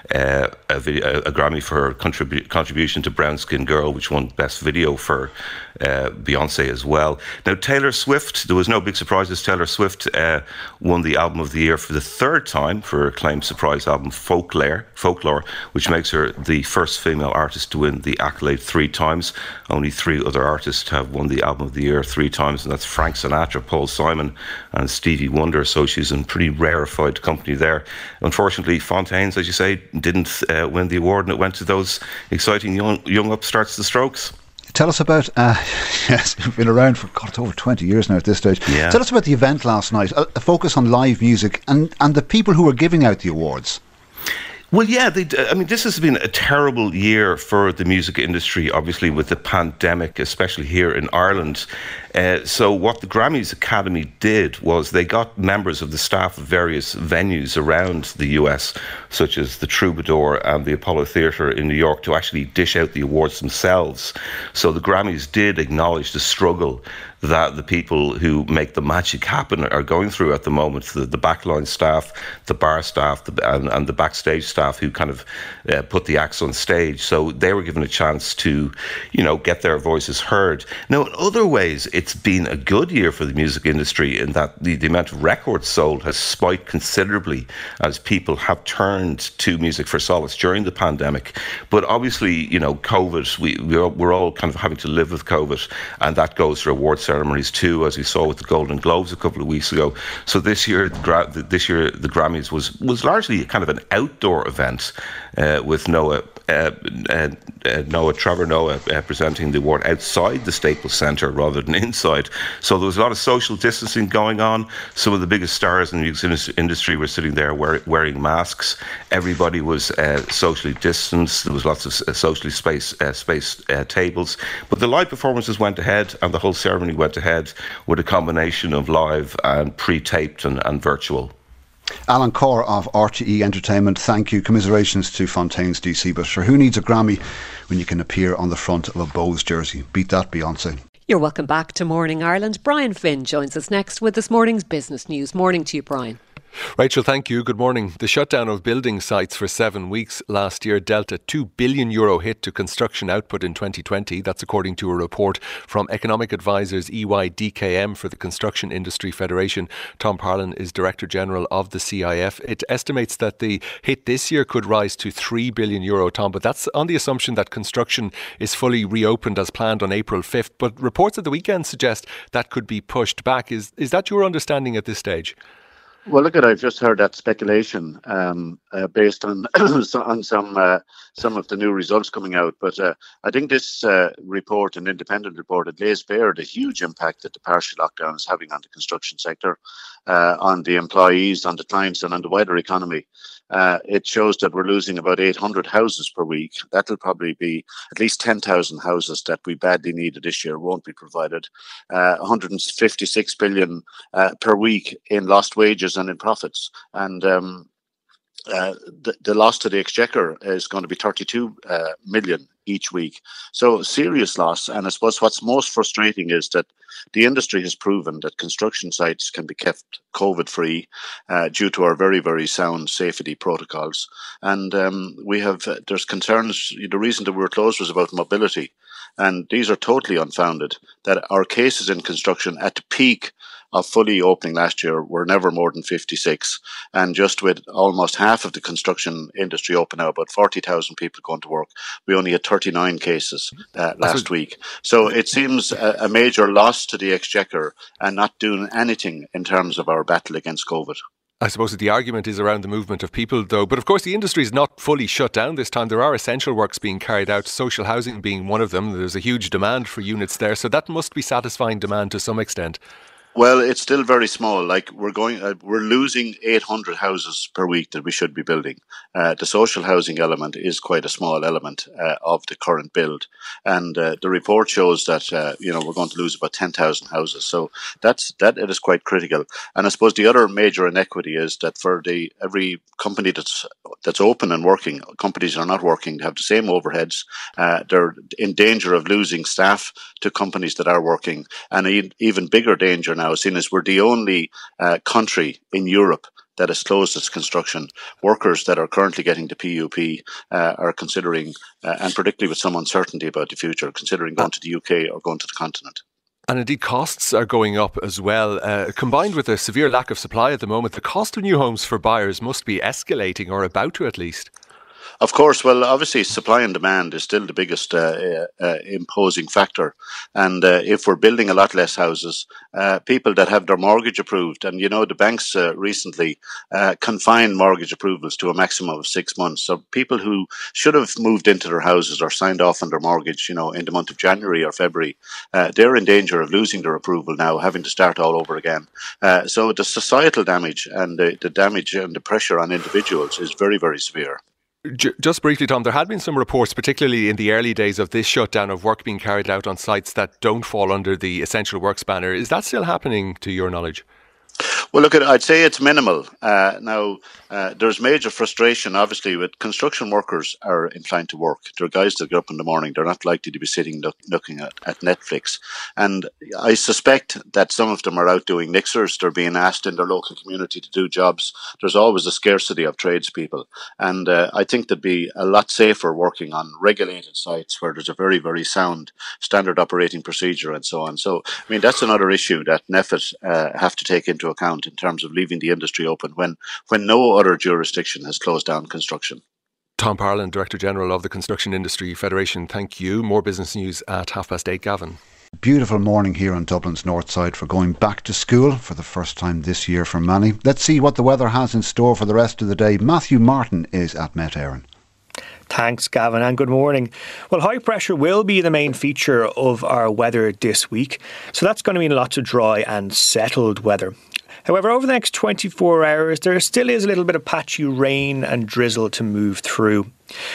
a Grammy for her contribution to Brown Skin Girl, which won Best Video for Beyoncé as well. Now, Taylor Swift, there was no big surprises. Taylor Swift won the Album of the Year for the third time for her acclaimed surprise album Folklore, which makes her the first female artist to win the accolade 3 times. Only 3 other artists have won the Album of the Year 3 times, and that's Frank Sinatra, Paul Simon and Stevie Wonder, so she's in pretty rarefied company there. Unfortunately, Fontaines, as you say, didn't win the award, and it went to those exciting young upstarts, The Strokes. Tell us about, yes, you've been around for, God, it's over 20 years now at this stage. Yeah. Tell us about the event last night, a focus on live music and the people who were giving out the awards. Well, yeah, this has been a terrible year for the music industry, obviously, with the pandemic, especially here in Ireland. So what the Grammys Academy did was they got members of the staff of various venues around the US, such as the Troubadour and the Apollo Theatre in New York, to actually dish out the awards themselves. So the Grammys did acknowledge the struggle that the people who make the magic happen are going through at the moment. The backline staff, the bar staff, and the backstage staff who kind of put the acts on stage. So they were given a chance to, get their voices heard. Now, in other ways, it's been a good year for the music industry in that the amount of records sold has spiked considerably as people have turned to music for solace during the pandemic. But obviously, COVID, we're all kind of having to live with COVID, and that goes for awards ceremonies too, as we saw with the Golden Globes a couple of weeks ago. So this year the Grammys was largely kind of an outdoor event with Trevor Noah presenting the award outside the Staples Centre rather than inside. So there was a lot of social distancing going on. Some of the biggest stars in the music industry were sitting there wearing masks. Everybody was socially distanced. There was lots of socially spaced tables. But the live performances went ahead, and the whole ceremony went ahead with a combination of live and pre-taped and virtual. Alan Corr of RTE Entertainment, thank you. Commiserations to Fontaines DC, but sure, who needs a Grammy when you can appear on the front of a Bose jersey? Beat that, Beyoncé. You're welcome back to Morning Ireland. Brian Finn joins us next with this morning's business news. Morning to you, Brian. Rachel, thank you. Good morning. The shutdown of building sites for 7 weeks last year dealt a €2 billion hit to construction output in 2020. That's according to a report from economic advisors EY DKM for the Construction Industry Federation. Tom Parlin is Director General of the CIF. It estimates that the hit this year could rise to €3 billion, Tom, but that's on the assumption that construction is fully reopened as planned on April 5th. But reports at the weekend suggest that could be pushed back. Is that your understanding at this stage? Well, look, I've just heard that speculation based on some of the new results coming out. But I think this report, an independent report, it lays bare the huge impact that the partial lockdown is having on the construction sector, on the employees, on the clients, and on the wider economy. It shows that we're losing about 800 houses per week. That'll probably be at least 10,000 houses that we badly needed this year won't be provided. 156 billion per week in lost wages and in profits. And the loss to the Exchequer is going to be 32 million each week. So serious loss. And I suppose what's most frustrating is that the industry has proven that construction sites can be kept COVID-free due to our very, very sound safety protocols. And there's concerns. The reason that we were closed was about mobility. And these are totally unfounded, that our cases in construction at the peak of fully opening last year were never more than 56. And just with almost half of the construction industry open now, about 40,000 people going to work, we only had 39 cases last week. So it seems a major loss to the Exchequer and not doing anything in terms of our battle against COVID. I suppose that the argument is around the movement of people, though. But of course, the industry is not fully shut down this time. There are essential works being carried out, social housing being one of them. There's a huge demand for units there. So that must be satisfying demand to some extent. Well, it's still very small. Like we're losing 800 houses per week that we should be building. The social housing element is quite a small element of the current build, and the report shows that we're going to lose about 10,000 houses. So that it is quite critical. And I suppose the other major inequity is that for every company that's open and working, companies are not working. They have the same overheads. They're in danger of losing staff to companies that are working, and an even bigger danger now, seen as we're the only country in Europe that has closed its construction. Workers that are currently getting the PUP are considering, and particularly with some uncertainty about the future, considering going to the UK or going to the continent. And indeed, costs are going up as well. Combined with a severe lack of supply at the moment, the cost of new homes for buyers must be escalating, or about to at least. Of course, well, obviously, supply and demand is still the biggest imposing factor. And if we're building a lot less houses, people that have their mortgage approved, and the banks recently confined mortgage approvals to a maximum of 6 months. So people who should have moved into their houses or signed off on their mortgage, in the month of January or February, they're in danger of losing their approval now, having to start all over again. So the societal damage and the damage and the pressure on individuals is very, very severe. Just briefly, Tom, there had been some reports, particularly in the early days of this shutdown, of work being carried out on sites that don't fall under the essential works banner. Is that still happening to your knowledge? Well, look, I'd say it's minimal. Now, there's major frustration, obviously, with construction workers are inclined to work. They're guys that get up in the morning. They're not likely to be sitting looking at Netflix. And I suspect that some of them are out doing mixers. They're being asked in their local community to do jobs. There's always a scarcity of tradespeople. And I think they'd be a lot safer working on regulated sites where there's a very, very sound standard operating procedure and so on. So, that's another issue that NPHET have to take into account in terms of leaving the industry open when no other jurisdiction has closed down construction. Tom Parlin, Director General of the Construction Industry Federation, thank you. More business news at 8:30, Gavin. Beautiful morning here on Dublin's north side for going back to school for the first time this year for many. Let's see what the weather has in store for the rest of the day. Matthew Martin is at Met Éireann. Thanks, Gavin, and good morning. Well, high pressure will be the main feature of our weather this week, so that's going to mean lots of dry and settled weather. However, over the next 24 hours, there still is a little bit of patchy rain and drizzle to move through.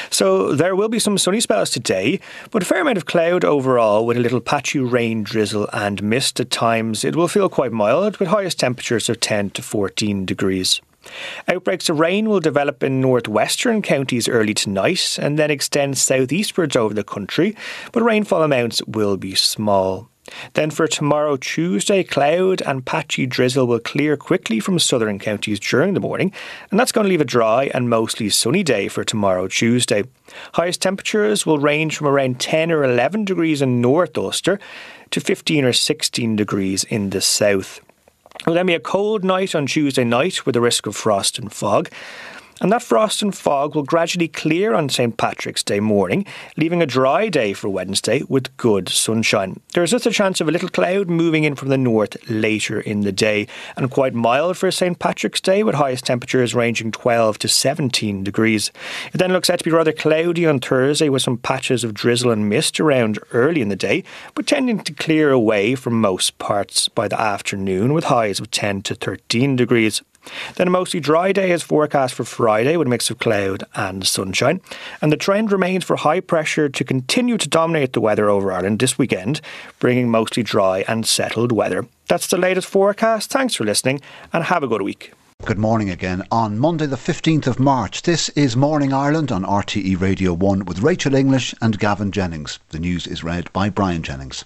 So there will be some sunny spells today, but a fair amount of cloud overall with a little patchy rain, drizzle and mist at times. It will feel quite mild with highest temperatures of 10 to 14 degrees. Outbreaks of rain will develop in northwestern counties early tonight and then extend southeastwards over the country, but rainfall amounts will be small. Then for tomorrow, Tuesday, cloud and patchy drizzle will clear quickly from southern counties during the morning, and that's going to leave a dry and mostly sunny day for tomorrow, Tuesday. Highest temperatures will range from around 10 or 11 degrees in North Ulster to 15 or 16 degrees in the south. Will then be a cold night on Tuesday night with a risk of frost and fog. And that frost and fog will gradually clear on St. Patrick's Day morning, leaving a dry day for Wednesday with good sunshine. There's just a chance of a little cloud moving in from the north later in the day, and quite mild for St. Patrick's Day, with highest temperatures ranging 12 to 17 degrees. It then looks set to be rather cloudy on Thursday, with some patches of drizzle and mist around early in the day, but tending to clear away from most parts by the afternoon, with highs of 10 to 13 degrees. Then a mostly dry day is forecast for Friday with a mix of cloud and sunshine. And the trend remains for high pressure to continue to dominate the weather over Ireland this weekend, bringing mostly dry and settled weather. That's the latest forecast. Thanks for listening and have a good week. Good morning again. On Monday the 15th of March, this is Morning Ireland on RTE Radio 1 with Rachel English and Gavin Jennings. The news is read by Brian Jennings.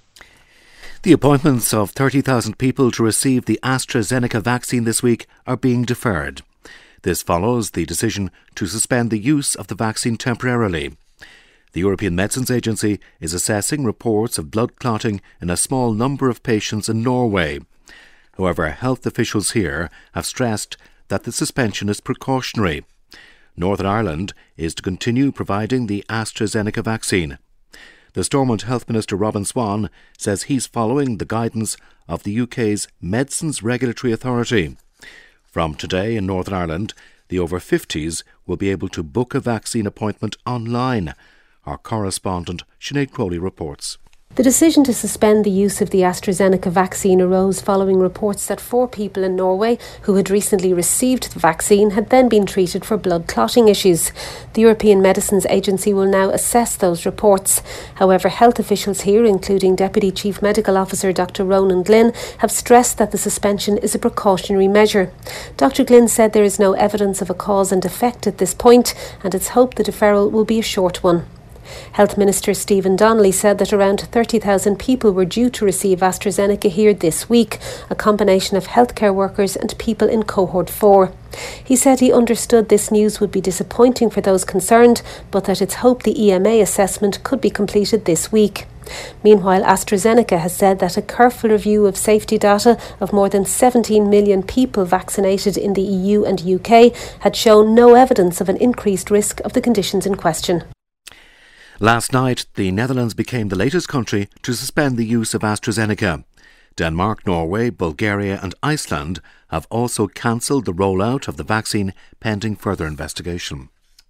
The appointments of 30,000 people to receive the AstraZeneca vaccine this week are being deferred. This follows the decision to suspend the use of the vaccine temporarily. The European Medicines Agency is assessing reports of blood clotting in a small number of patients in Norway. However, health officials here have stressed that the suspension is precautionary. Northern Ireland is to continue providing the AstraZeneca vaccine. The Stormont Health Minister Robin Swan says he's following the guidance of the UK's Medicines Regulatory Authority. From today in Northern Ireland, the over 50s will be able to book a vaccine appointment online. Our correspondent Sinead Crowley reports. The decision to suspend the use of the AstraZeneca vaccine arose following reports that 4 people in Norway who had recently received the vaccine had then been treated for blood clotting issues. The European Medicines Agency will now assess those reports. However, health officials here, including Deputy Chief Medical Officer Dr Ronan Glynn, have stressed that the suspension is a precautionary measure. Dr Glynn said there is no evidence of a cause and effect at this point, and it's hoped the deferral will be a short one. Health Minister Stephen Donnelly said that around 30,000 people were due to receive AstraZeneca here this week, a combination of healthcare workers and people in Cohort 4. He said he understood this news would be disappointing for those concerned, but that it's hoped the EMA assessment could be completed this week. Meanwhile, AstraZeneca has said that a careful review of safety data of more than 17 million people vaccinated in the EU and UK had shown no evidence of an increased risk of the conditions in question. Last night, the Netherlands became the latest country to suspend the use of AstraZeneca. Denmark, Norway, Bulgaria and Iceland have also cancelled the rollout of the vaccine pending further investigation.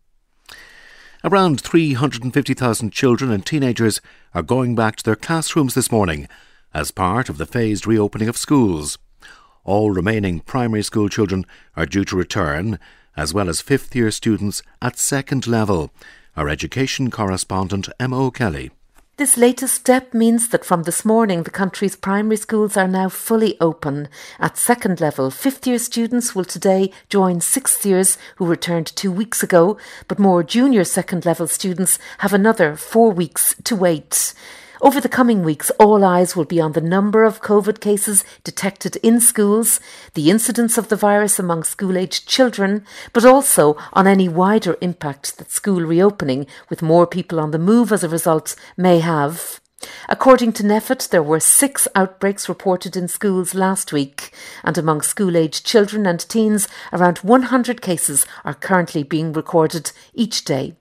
Around 350,000 children and teenagers are going back to their classrooms this morning as part of the phased reopening of schools. All remaining primary school children are due to return, as well as fifth-year students at second level. Our education correspondent Emma O'Kelly. This latest step means that from this morning the country's primary schools are now fully open. At second level, fifth-year students will today join sixth years who returned 2 weeks ago, but more junior second level students have another 4 weeks to wait. Over the coming weeks, all eyes will be on the number of COVID cases detected in schools, the incidence of the virus among school-aged children, but also on any wider impact that school reopening, with more people on the move as a result, may have. According to NPHET, there were 6 outbreaks reported in schools last week, and among school-aged children and teens, around 100 cases are currently being recorded each day.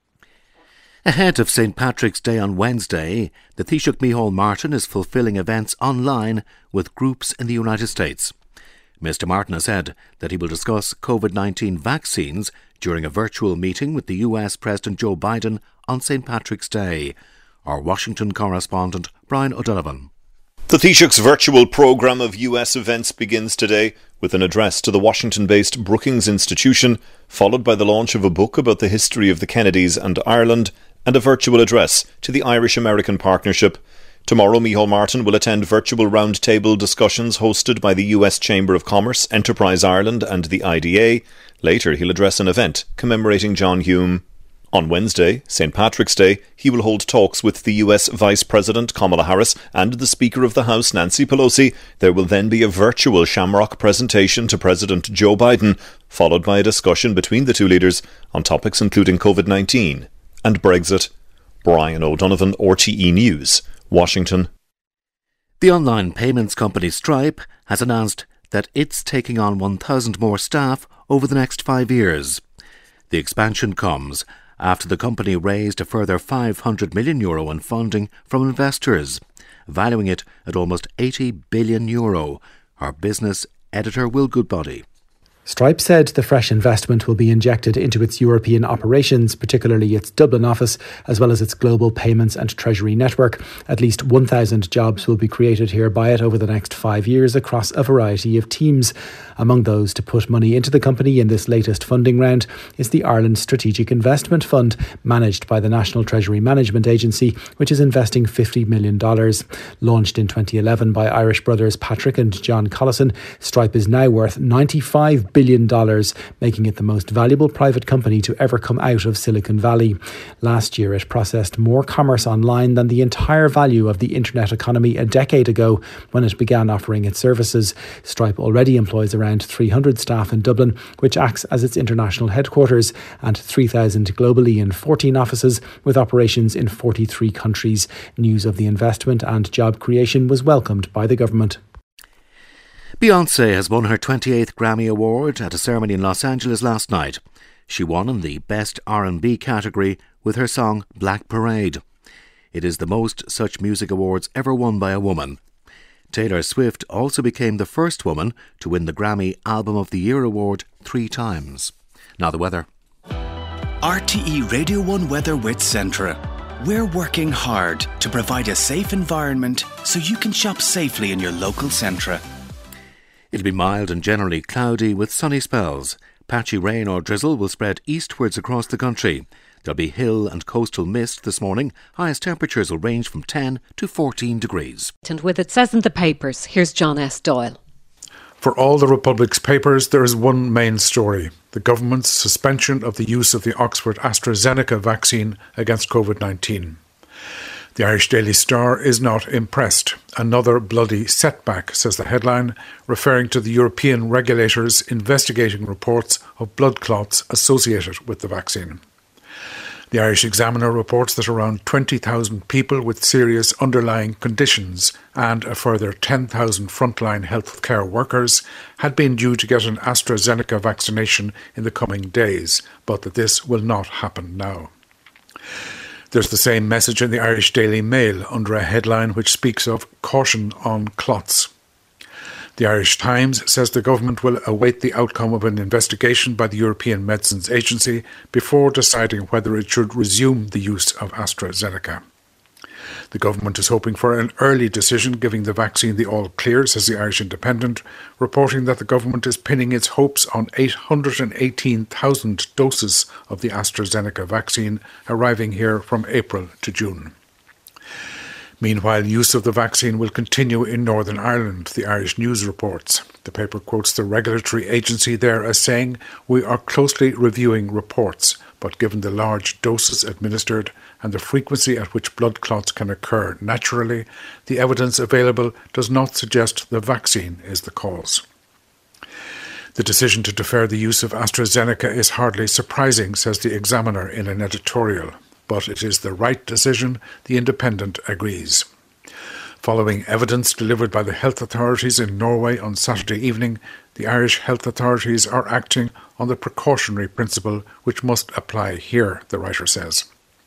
Ahead of St. Patrick's Day on Wednesday, the Taoiseach Micheál Martin is fulfilling events online with groups in the United States. Mr. Martin has said that he will discuss COVID-19 vaccines during a virtual meeting with the US President Joe Biden on St. Patrick's Day. Our Washington correspondent Brian O'Donovan. The Taoiseach's virtual programme of US events begins today with an address to the Washington-based Brookings Institution, followed by the launch of a book about the history of the Kennedys and Ireland, and a virtual address to the Irish-American Partnership. Tomorrow, Micheál Martin will attend virtual roundtable discussions hosted by the US Chamber of Commerce, Enterprise Ireland and the IDA. Later, he'll address an event commemorating John Hume. On Wednesday, St. Patrick's Day, he will hold talks with the US Vice President Kamala Harris and the Speaker of the House Nancy Pelosi. There will then be a virtual Shamrock presentation to President Joe Biden, followed by a discussion between the two leaders on topics including COVID-19 and Brexit. Brian O'Donovan, RTE News, Washington. The online payments company Stripe has announced that it's taking on 1,000 more staff over the next 5 years. The expansion comes after the company raised a further €500 million in funding from investors, valuing it at almost €80 billion. Our business editor Will Goodbody. Stripe said the fresh investment will be injected into its European operations, particularly its Dublin office, as well as its global payments and treasury network. At least 1,000 jobs will be created here by it over the next 5 years across a variety of teams. Among those to put money into the company in this latest funding round is the Ireland Strategic Investment Fund, managed by the National Treasury Management Agency, which is investing $50 million. Launched in 2011 by Irish brothers Patrick and John Collison, Stripe is now worth $95 billion, making it the most valuable private company to ever come out of Silicon Valley. Last year, it processed more commerce online than the entire value of the internet economy a decade ago when it began offering its services. Stripe already employs around 300 staff in Dublin, which acts as its international headquarters, and 3,000 globally in 14 offices, with operations in 43 countries. News of the investment and job creation was welcomed by the government. Beyoncé has won her 28th Grammy Award at a ceremony in Los Angeles last night. She won in the Best R&B category with her song Black Parade. It is the most such music awards ever won by a woman. Taylor Swift also became the first woman to win the Grammy Album of the Year award 3 times. Now the weather. RTE Radio 1 weather with Centra. We're working hard to provide a safe environment so you can shop safely in your local Centra. It'll be mild and generally cloudy with sunny spells. Patchy rain or drizzle will spread eastwards across the country. There'll be hill and coastal mist this morning. Highest temperatures will range from 10 to 14 degrees. And with It Says in the Papers, here's John S. Doyle. For all the Republic's papers, there is one main story: the government's suspension of the use of the Oxford AstraZeneca vaccine against COVID-19. The Irish Daily Star is not impressed. Another bloody setback, says the headline, referring to the European regulators investigating reports of blood clots associated with the vaccine. The Irish Examiner reports that around 20,000 people with serious underlying conditions and a further 10,000 frontline healthcare workers had been due to get an AstraZeneca vaccination in the coming days, but that this will not happen now. There's the same message in the Irish Daily Mail under a headline which speaks of caution on clots. The Irish Times says the government will await the outcome of an investigation by the European Medicines Agency before deciding whether it should resume the use of AstraZeneca. The government is hoping for an early decision giving the vaccine the all-clear, says the Irish Independent, reporting that the government is pinning its hopes on 818,000 doses of the AstraZeneca vaccine arriving here from April to June. Meanwhile, use of the vaccine will continue in Northern Ireland, the Irish News reports. The paper quotes the regulatory agency there as saying, "We are closely reviewing reports, but given the large doses administered and the frequency at which blood clots can occur naturally, the evidence available does not suggest the vaccine is the cause." The decision to defer the use of AstraZeneca is hardly surprising, says the Examiner in an editorial. But it is the right decision, the Independent agrees. Following evidence delivered by the health authorities in Norway on Saturday evening, the Irish health authorities are acting on the precautionary principle which must apply here, the writer says.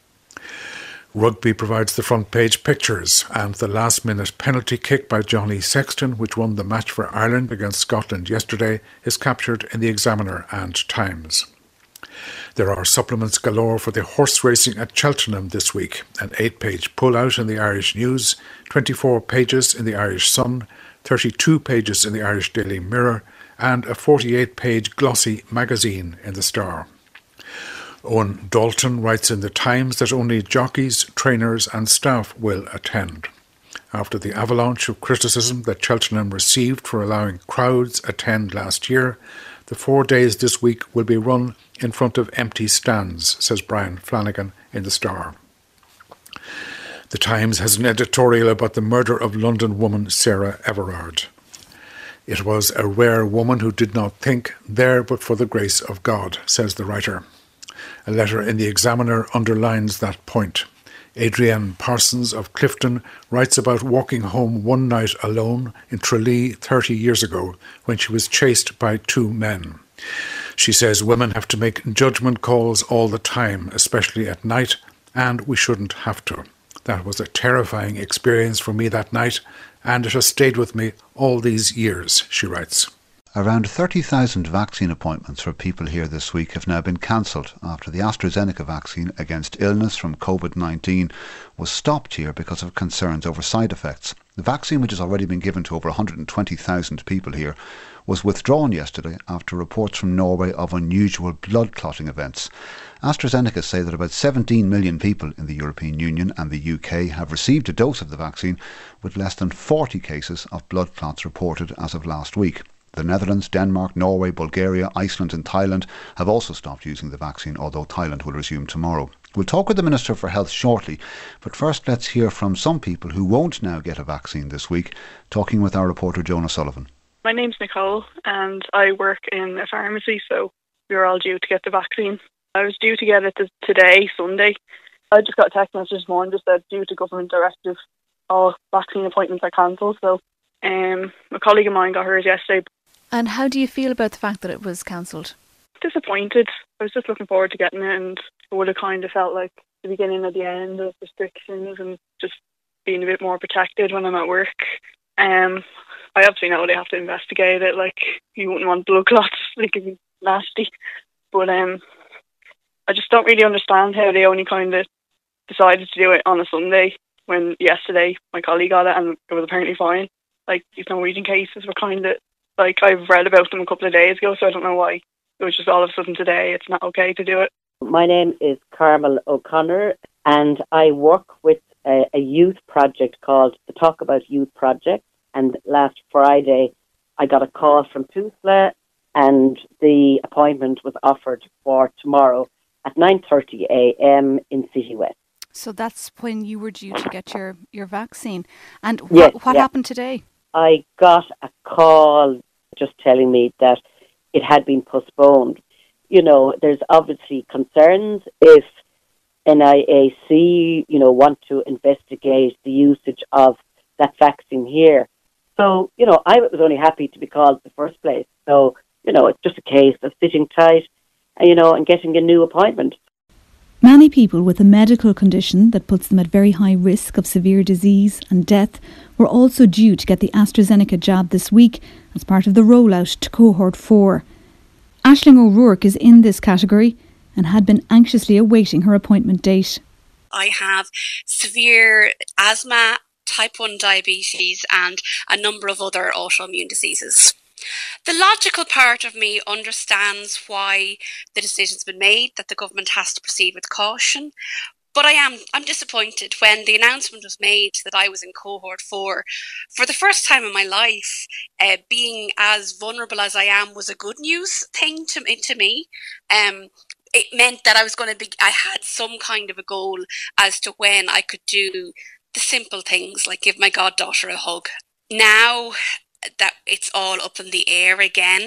Rugby provides the front page pictures, and the last-minute penalty kick by Johnny Sexton, which won the match for Ireland against Scotland yesterday, is captured in the Examiner and Times. There are supplements galore for the horse racing at Cheltenham this week. An 8-page pull-out in the Irish News, 24 pages in the Irish Sun, 32 pages in the Irish Daily Mirror, and a 48-page glossy magazine in the Star. Owen Dalton writes in the Times that only jockeys, trainers and staff will attend. After the avalanche of criticism that Cheltenham received for allowing crowds attend last year, the 4 days this week will be run in front of empty stands, says Brian Flanagan in the Star. The Times has an editorial about the murder of London woman Sarah Everard. "It was a rare woman who did not think, there but for the grace of God," says the writer. A letter in the Examiner underlines that point. Adrienne Parsons of Clifton writes about walking home one night alone in Tralee 30 years ago when she was chased by 2 men. She says women have to make judgment calls all the time, especially at night, and we shouldn't have to. That was a terrifying experience for me that night, and it has stayed with me all these years, she writes. Around 30,000 vaccine appointments for people here this week have now been cancelled after the AstraZeneca vaccine against illness from COVID-19 was stopped here because of concerns over side effects. The vaccine, which has already been given to over 120,000 people here, was withdrawn yesterday after reports from Norway of unusual blood clotting events. AstraZeneca say that about 17 million people in the European Union and the UK have received a dose of the vaccine, with less than 40 cases of blood clots reported as of last week. The Netherlands, Denmark, Norway, Bulgaria, Iceland and Thailand have also stopped using the vaccine, although Thailand will resume tomorrow. We'll talk with the Minister for Health shortly, but first let's hear from some people who won't now get a vaccine this week, talking with our reporter Joan O'Sullivan. My name's Nicole and I work in a pharmacy, so we were all due to get the vaccine. I was due to get it today, Sunday. I just got a text message this morning just that due to government directive, all vaccine appointments are cancelled. So a colleague of mine got hers yesterday. And how do you feel about the fact that it was cancelled? Disappointed. I was just looking forward to getting it, and it would have kind of felt like the beginning of the end of restrictions and just being a bit more protected when I'm at work. I obviously know they have to investigate it, like you wouldn't want blood clots, like it'd be nasty. But I just don't really understand how they only kind of decided to do it on a Sunday when yesterday my colleague got it and it was apparently fine. Like these Norwegian cases were kind of, like I've read about them a couple of days ago, so I don't know why it was just all of a sudden today it's not okay to do it. My name is Carmel O'Connor and I work with a youth project called the Talk About Youth Project, and last Friday I got a call from Tusla and the appointment was offered for tomorrow at 9:30 a.m. in City West. So that's when you were due to get your vaccine. And Yes, what happened today? I got a call just telling me that it had been postponed. You know, there's obviously concerns if NIAC, want to investigate the usage of that vaccine here. So, I was only happy to be called in the first place. So, it's just a case of sitting tight, and getting a new appointment. Many people with a medical condition that puts them at very high risk of severe disease and death were also due to get the AstraZeneca jab this week as part of the rollout to Cohort 4. Aisling O'Rourke is in this category and had been anxiously awaiting her appointment date. I have severe asthma, type 1 diabetes and a number of other autoimmune diseases. The logical part of me understands why the decision's been made, that the government has to proceed with caution. But I'm disappointed when the announcement was made that I was in Cohort 4. For the first time in my life, being as vulnerable as I am was a good news thing to me. It meant that I had some kind of a goal as to when I could do the simple things like give my goddaughter a hug. Now that it's all up in the air again,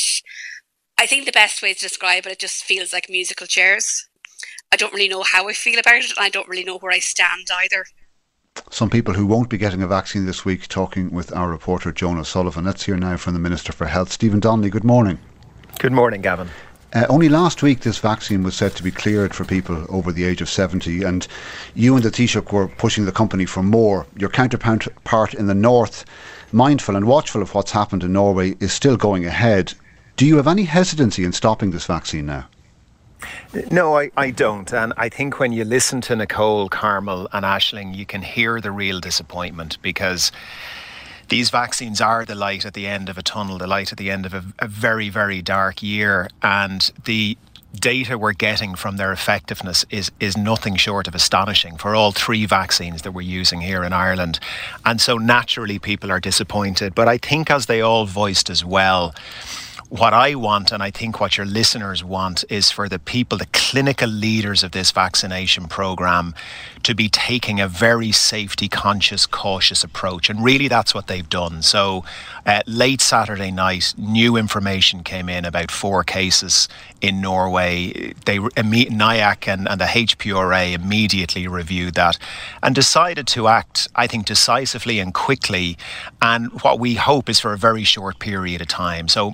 I think the best way to describe it just feels like musical chairs. I don't really know how I feel about it, and I don't really know where I stand either. Some people who won't be getting a vaccine this week, talking with our reporter Joan O'Sullivan. Let's hear now from the Minister for Health, Stephen Donnelly. Good morning. Good morning, Gavin. Only last week this vaccine was said to be cleared for people over the age of 70, and you and the Taoiseach were pushing the company for more. Your counterpart in the north, mindful and watchful of what's happened in Norway, is still going ahead. Do you have any hesitancy in stopping this vaccine now? No, I don't. And I think when you listen to Nicole, Carmel and Aisling, you can hear the real disappointment, because these vaccines are the light at the end of a tunnel, the light at the end of a very, very dark year. And the data we're getting from their effectiveness is nothing short of astonishing for all three vaccines that we're using here in Ireland. And so naturally people are disappointed. But I think, as they all voiced as well, what I want, and I think what your listeners want, is for the people, the clinical leaders of this vaccination programme, to be taking a very safety conscious, cautious approach. And really that's what they've done. So late Saturday night, new information came in about 4 cases in Norway. NIAC and the HPRA immediately reviewed that and decided to act, I think, decisively and quickly, and what we hope is for a very short period of time. So my hope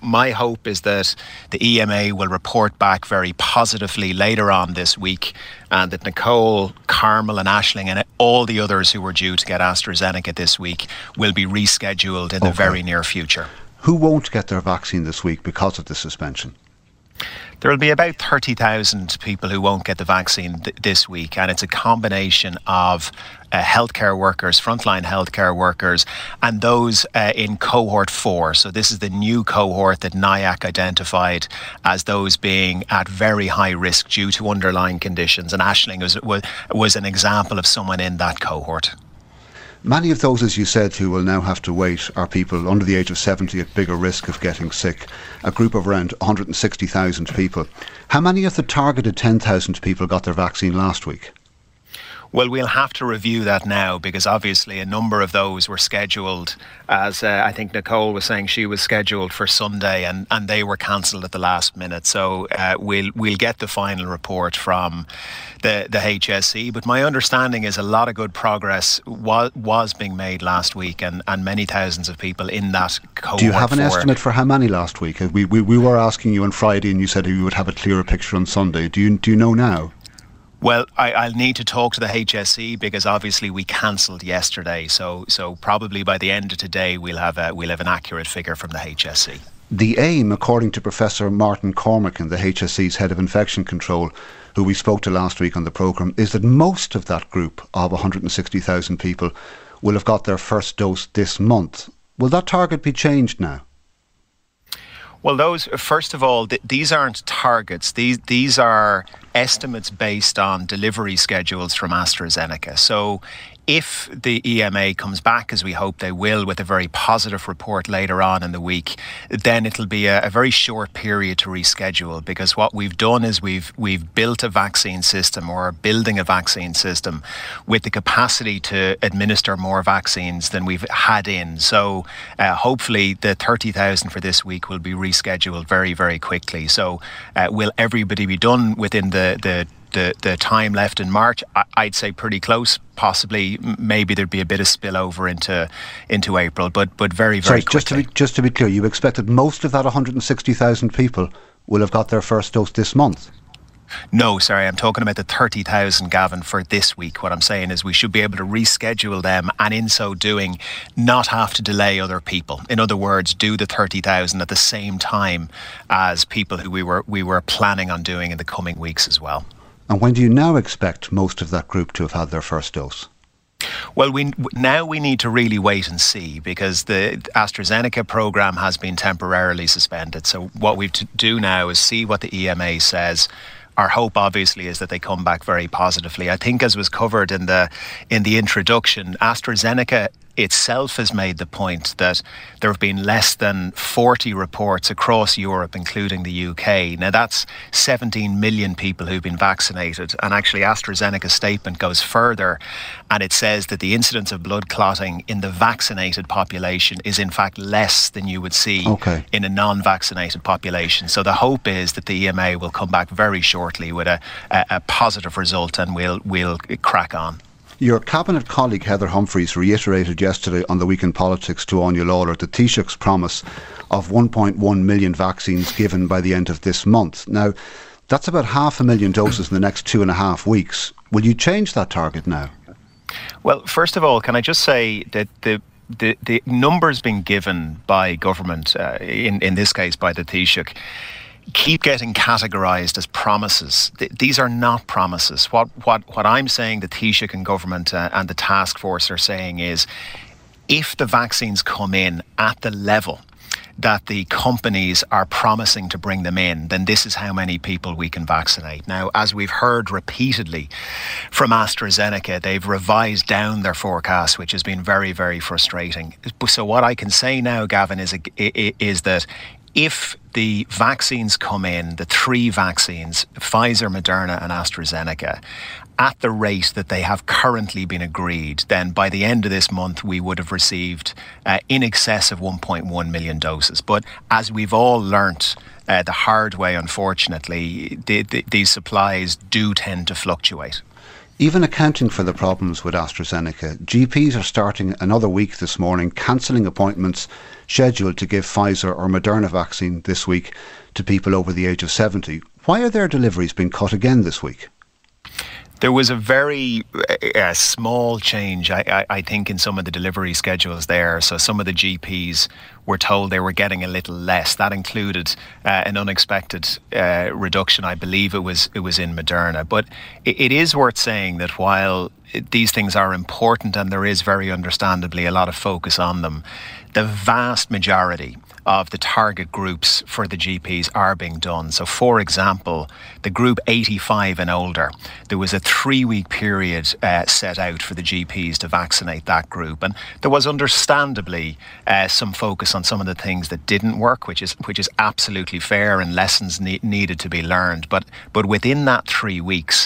hope is that the EMA will report back very positively later on this week, and that Nicole, Carmel and Aisling and all the others who were due to get AstraZeneca this week will be rescheduled in the very near future. Who won't get their vaccine this week because of the suspension? There will be about 30,000 people who won't get the vaccine this week, and it's a combination of healthcare workers, frontline healthcare workers, and those in cohort 4. So this is the new cohort that NIAC identified as those being at very high risk due to underlying conditions, and Aisling was an example of someone in that cohort. Many of those, as you said, who will now have to wait are people under the age of 70 at bigger risk of getting sick, a group of around 160,000 people. How many of the targeted 10,000 people got their vaccine last week? Well, we'll have to review that now, because obviously a number of those were scheduled, as I think Nicole was saying, she was scheduled for Sunday, and they were cancelled at the last minute. So we'll get the final report from the HSE. But my understanding is a lot of good progress was being made last week, and many thousands of people in that cohort. Do you have an estimate for how many last week? We were asking you on Friday, and you said you would have a clearer picture on Sunday. Do you know now? Well, I'll need to talk to the HSE, because obviously we cancelled yesterday. So probably by the end of today we'll have an accurate figure from the HSE. The aim, according to Professor Martin Cormack, the HSE's head of infection control, who we spoke to last week on the programme, is that most of that group of 160,000 people will have got their first dose this month. Will that target be changed now? Well, those, first of all, these aren't targets. These are estimates based on delivery schedules from AstraZeneca. So if the EMA comes back, as we hope they will, with a very positive report later on in the week, then it'll be a very short period to reschedule, because what we've done is we've built a vaccine system, or are building a vaccine system with the capacity to administer more vaccines than we've had in. So hopefully the 30,000 for this week will be rescheduled very, very quickly. So will everybody be done within the time left in March? I'd say pretty close. Possibly, maybe there'd be a bit of spillover into April, but very, very quickly. Just to be clear, you expect that most of that 160,000 people will have got their first dose this month? No, sorry, I'm talking about the 30,000, Gavin, for this week. What I'm saying is we should be able to reschedule them, and in so doing, not have to delay other people. In other words, do the 30,000 at the same time as people who we were planning on doing in the coming weeks as well. And when do you now expect most of that group to have had their first dose? Well, we need to really wait and see, because the AstraZeneca programme has been temporarily suspended. So what we have to do now is see what the EMA says. Our hope, obviously, is that they come back very positively. I think, as was covered in the introduction, AstraZeneca itself has made the point that there have been less than 40 reports across Europe, including the UK. Now, that's 17 million people who've been vaccinated. And actually, AstraZeneca's statement goes further, and it says that the incidence of blood clotting in the vaccinated population is in fact less than you would see in a non-vaccinated population. So the hope is that the EMA will come back very shortly with a positive result, and we'll crack on. Your Cabinet colleague Heather Humphreys reiterated yesterday on the Week in Politics to Anya Lawler the Taoiseach's promise of 1.1 million vaccines given by the end of this month. Now, that's about 500,000 doses in the next 2.5 weeks. Will you change that target now? Well, first of all, can I just say that the numbers being given by government, in this case by the Taoiseach, keep getting categorised as promises. These are not promises. What I'm saying, the Taoiseach and government and the task force are saying is, if the vaccines come in at the level that the companies are promising to bring them in, then this is how many people we can vaccinate. Now, as we've heard repeatedly from AstraZeneca, they've revised down their forecast, which has been very, very frustrating. So what I can say now, Gavin, is that if the vaccines come in, the 3 vaccines, Pfizer, Moderna and AstraZeneca, at the rate that they have currently been agreed, then by the end of this month we would have received in excess of 1.1 million doses. But as we've all learnt the hard way, unfortunately, these supplies do tend to fluctuate. even accounting for the problems with AstraZeneca, GPs are starting another week this morning, cancelling appointments scheduled to give Pfizer or Moderna vaccine this week to people over the age of 70. Why are their deliveries being cut again this week? There was a very small change, I think, in some of the delivery schedules there. So some of the GPs were told they were getting a little less. That included an unexpected reduction. I believe it was in Moderna. But it is worth saying that while these things are important and there is very understandably a lot of focus on them, the vast majority of the target groups for the GPs are being done. So, for example, the group 85 and older, there was a 3-week period set out for the GPs to vaccinate that group. And there was understandably some focus on some of the things that didn't work, which is absolutely fair, and lessons needed to be learned. But within that 3 weeks,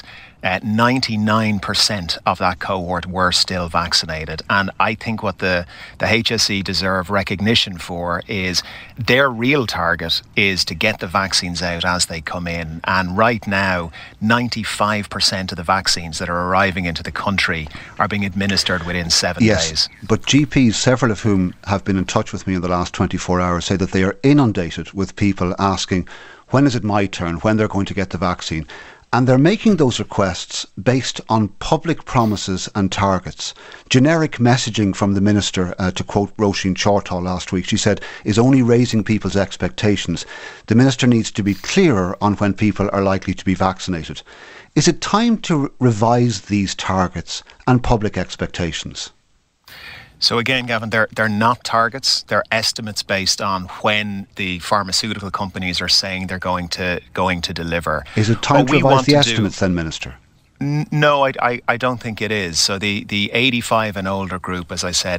99% of that cohort were still vaccinated. And I think what the HSE deserve recognition for is their real target is to get the vaccines out as they come in. And right now, 95% of the vaccines that are arriving into the country are being administered within 7 days. Yes, but GPs, several of whom have been in touch with me in the last 24 hours, say that they are inundated with people asking, when is it my turn, when they're going to get the vaccine? And they're making those requests based on public promises and targets. Generic messaging from the Minister, to quote Roisin Shortall last week, she said, is only raising people's expectations. The Minister needs to be clearer on when people are likely to be vaccinated. Is it time to revise these targets and public expectations? So again, Gavin, they're not targets. They're estimates based on when the pharmaceutical companies are saying they're going to deliver. Is it time to revise the estimates then, Minister? No, I don't think it is. So the 85 and older group, as I said,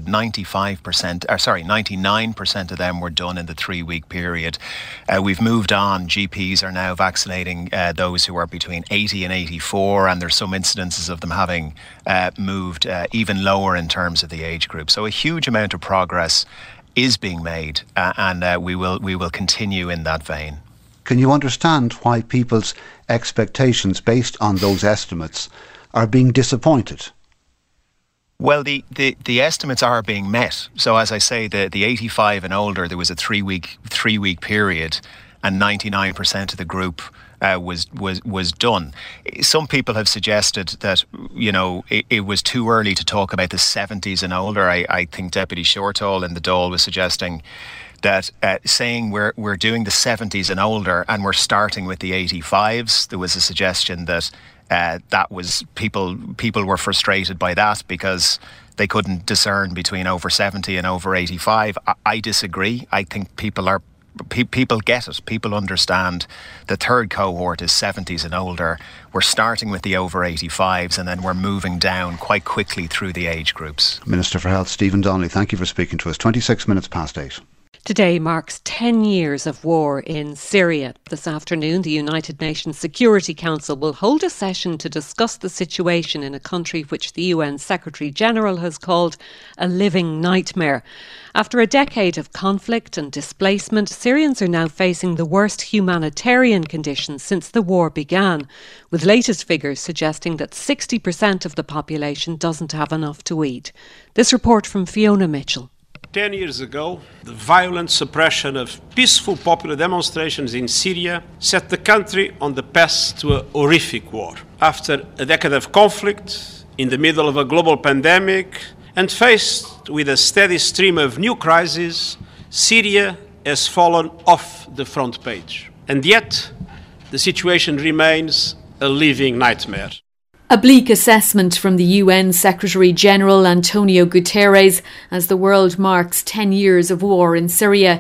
99% of them were done in the 3-week period. We've moved on. GPs are now vaccinating those who are between 80 and 84, and there's some incidences of them having moved even lower in terms of the age group. So a huge amount of progress is being made, and we will continue in that vein. Can you understand why people's expectations based on those estimates are being disappointed? Well, the estimates are being met. So as I say, the 85 and older, there was a 3-week period, and 99% of the group was done. Some people have suggested that, you know, it was too early to talk about the 70s and older. I think Deputy Shortall in the Dáil was suggesting that saying we're doing the 70s and older and we're starting with the 85s, there was a suggestion that that was people were frustrated by that because they couldn't discern between over 70 and over 85. I disagree. I think people get it. People understand the third cohort is 70s and older. We're starting with the over 85s and then we're moving down quite quickly through the age groups. Minister for Health, Stephen Donnelly, thank you for speaking to us. 26 minutes past 8. Today marks 10 years of war in Syria. This afternoon, the United Nations Security Council will hold a session to discuss the situation in a country which the UN Secretary-General has called a living nightmare. After a decade of conflict and displacement, Syrians are now facing the worst humanitarian conditions since the war began, with latest figures suggesting that 60% of the population doesn't have enough to eat. This report from Fiona Mitchell. 10 years ago, the violent suppression of peaceful popular demonstrations in Syria set the country on the path to a horrific war. After a decade of conflict, in the middle of a global pandemic, and faced with a steady stream of new crises, Syria has fallen off the front page. And yet, the situation remains a living nightmare. A bleak assessment from the UN Secretary-General Antonio Guterres as the world marks 10 years of war in Syria.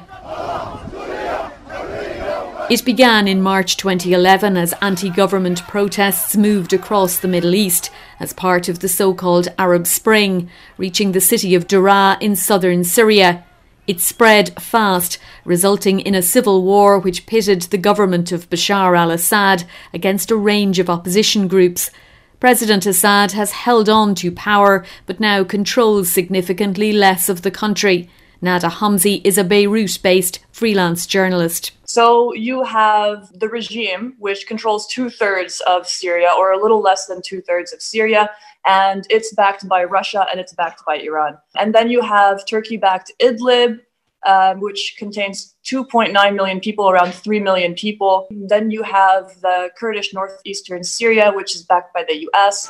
It began in March 2011 as anti-government protests moved across the Middle East as part of the so-called Arab Spring, reaching the city of Daraa in southern Syria. It spread fast, resulting in a civil war which pitted the government of Bashar al-Assad against a range of opposition groups. President Assad has held on to power but now controls significantly less of the country. Nada Hamzi is a Beirut-based freelance journalist. So you have the regime, which controls 2/3 of Syria, or a little less than 2/3 of Syria, and it's backed by Russia and it's backed by Iran. And then you have Turkey-backed Idlib, which contains 2.9 million people, around 3 million people. Then you have the Kurdish northeastern Syria, which is backed by the US.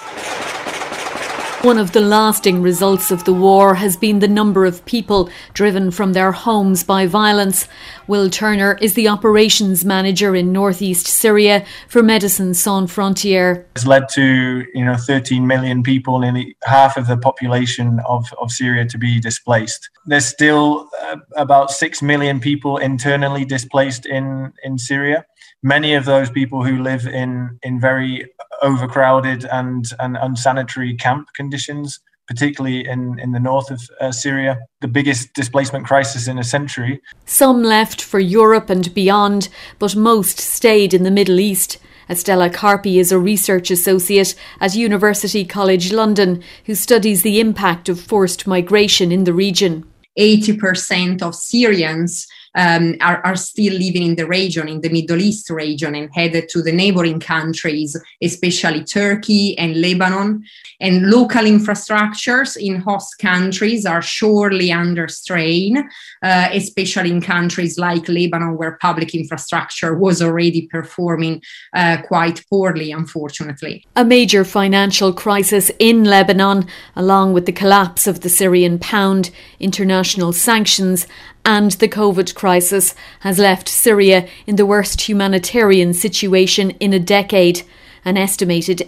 One of the lasting results of the war has been the number of people driven from their homes by violence. Will Turner is the operations manager in northeast Syria for Médecins Sans Frontières. It's led to 13 million people, nearly half of the population of Syria, to be displaced. There's still about 6 million people internally displaced in Syria. Many of those people who live in very overcrowded and unsanitary camp conditions, particularly in the north of Syria, the biggest displacement crisis in a century. Some left for Europe and beyond, but most stayed in the Middle East. Estella Carpi is a research associate at University College London who studies the impact of forced migration in the region. 80% of Syrians are still living in the region, in the Middle East region, and headed to the neighboring countries, especially Turkey and Lebanon. And local infrastructures in host countries are surely under strain, especially in countries like Lebanon, where public infrastructure was already performing quite poorly, unfortunately. A major financial crisis in Lebanon, along with the collapse of the Syrian pound, international sanctions, and the COVID crisis, has left Syria in the worst humanitarian situation in a decade. An estimated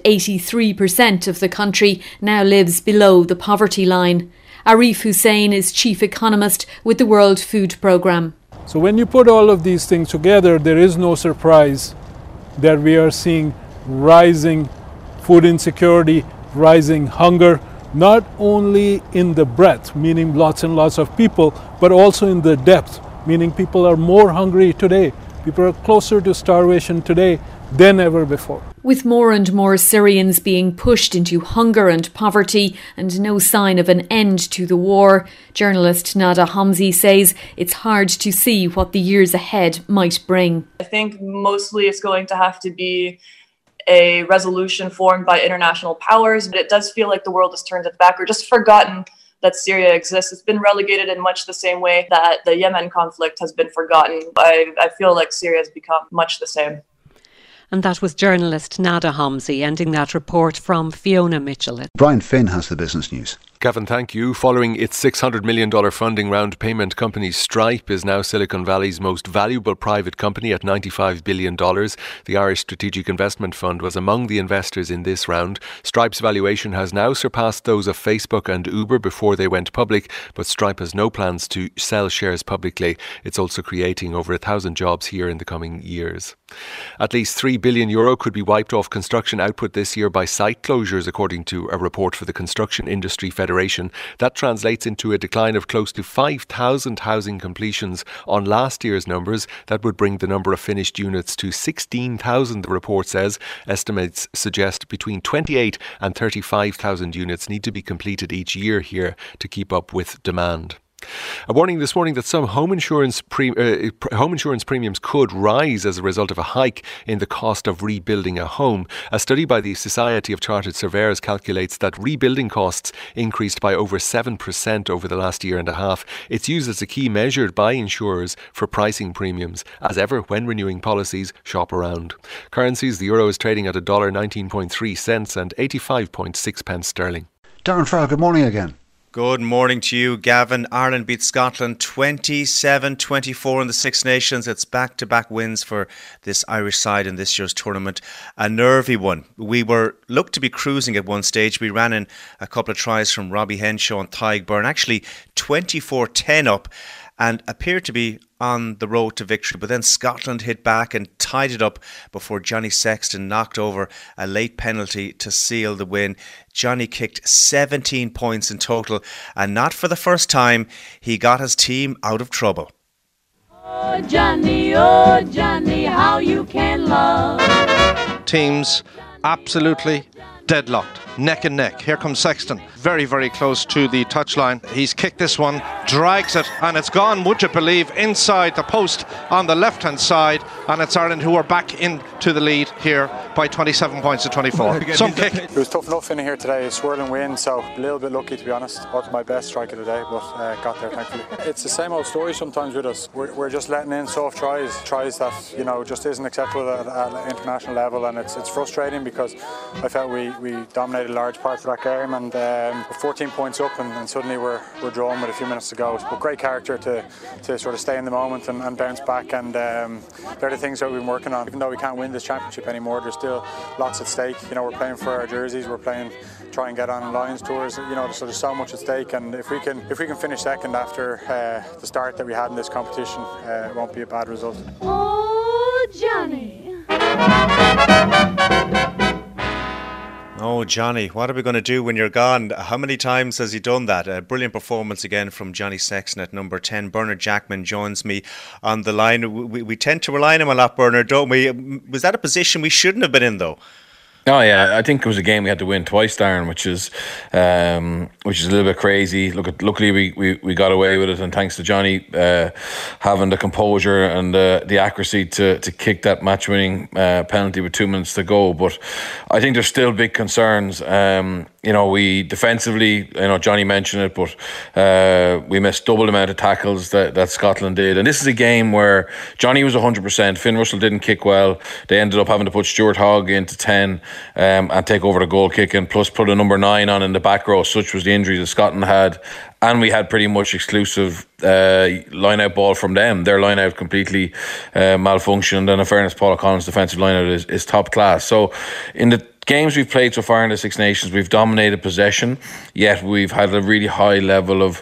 83% of the country now lives below the poverty line. Arif Hussein is chief economist with the World Food Programme. So when you put all of these things together, there is no surprise that we are seeing rising food insecurity, rising hunger, not only in the breadth, meaning lots and lots of people, but also in the depth, meaning people are more hungry today. People are closer to starvation today than ever before. With more and more Syrians being pushed into hunger and poverty and no sign of an end to the war, journalist Nada Hamzi says it's hard to see what the years ahead might bring. I think mostly it's going to have to be a resolution formed by international powers, but it does feel like the world has turned its back or just forgotten that Syria exists. It's been relegated in much the same way that the Yemen conflict has been forgotten. I feel like Syria has become much the same. And that was journalist Nada Hamzi, ending that report from Fiona Mitchell. Brian Finn has the business news. Gavin, thank you. Following its $600 million funding round, payment company Stripe is now Silicon Valley's most valuable private company at $95 billion. The Irish Strategic Investment Fund was among the investors in this round. Stripe's valuation has now surpassed those of Facebook and Uber before they went public, but Stripe has no plans to sell shares publicly. It's also creating over 1,000 jobs here in the coming years. At least €3 billion could be wiped off construction output this year by site closures, according to a report for the Construction Industry Federation. That translates into a decline of close to 5,000 housing completions on last year's numbers. That would bring the number of finished units to 16,000, the report says. Estimates suggest between 28 and 35,000 units need to be completed each year here to keep up with demand. A warning this morning that some home insurance premiums could rise as a result of a hike in the cost of rebuilding a home. A study by the Society of Chartered Surveyors calculates that rebuilding costs increased by over 7% over the last year and a half. It's used as a key measure by insurers for pricing premiums. As ever, when renewing policies, shop around. Currencies: the euro is trading at $1.19.3 and 85.6 pence sterling. Darren Farrell, good morning again. Good morning to you, Gavin. Ireland beat Scotland 27-24 in the Six Nations. It's back-to-back wins for this Irish side in this year's tournament. A nervy one. We were looked to be cruising at one stage. We ran in a couple of tries from Robbie Henshaw and Tadhg Beirne, actually 24-10 up, and appeared to be on the road to victory. But then Scotland hit back and tied it up before Johnny Sexton knocked over a late penalty to seal the win. Johnny kicked 17 points in total, and not for the first time, he got his team out of trouble. Oh Johnny, how you can love. Teams absolutely deadlocked, neck and neck. Here comes Sexton. very, very close to the touchline. He's kicked this one, drags it, and it's gone, would you believe, inside the post on the left-hand side, and it's Ireland who are back into the lead here by 27 points to 24. Some kick. It was tough enough in here today, a swirling wind, so a little bit lucky, to be honest. Wasn't my best strike of the day, but got there thankfully. It's the same old story sometimes with us. We're just letting in soft tries that, you know, just isn't acceptable at an international level, and it's frustrating because I felt we dominated large parts of that game, and we're 14 points up, and suddenly we're drawn with a few minutes to go. But great character to sort of stay in the moment and bounce back, and they're the things that we've been working on. Even though we can't win this championship anymore, there's still lots at stake. You know, we're playing for our jerseys, we're playing, try and get on Lions tours. You know, so there's so much at stake, and if we can finish second after the start that we had in this competition, it won't be a bad result. Oh, Johnny. Oh, Johnny, what are we going to do when you're gone? How many times has he done that? A brilliant performance again from Johnny Sexton at number 10. Bernard Jackman joins me on the line. We tend to rely on him a lot, Bernard, don't we? Was that a position we shouldn't have been in, though? Oh yeah, I think it was a game we had to win twice, Darren, which is a little bit crazy. Luckily we got away with it, and thanks to Johnny having the composure and the accuracy to kick that match-winning penalty with 2 minutes to go. But I think there's still big concerns. We defensively, Johnny mentioned it, but we missed double the amount of tackles that Scotland did. And this is a game where Johnny was 100%. Finn Russell didn't kick well. They ended up having to put Stuart Hogg into 10 and take over the goal kicking, plus put a number 9 on in the back row. Such was the injury that Scotland had. And we had pretty much exclusive line-out ball from them. Their line-out completely malfunctioned. And in fairness, Paul Collins' defensive line-out is top class. So in the games we've played so far in the Six Nations, we've dominated possession, yet we've had a really high level of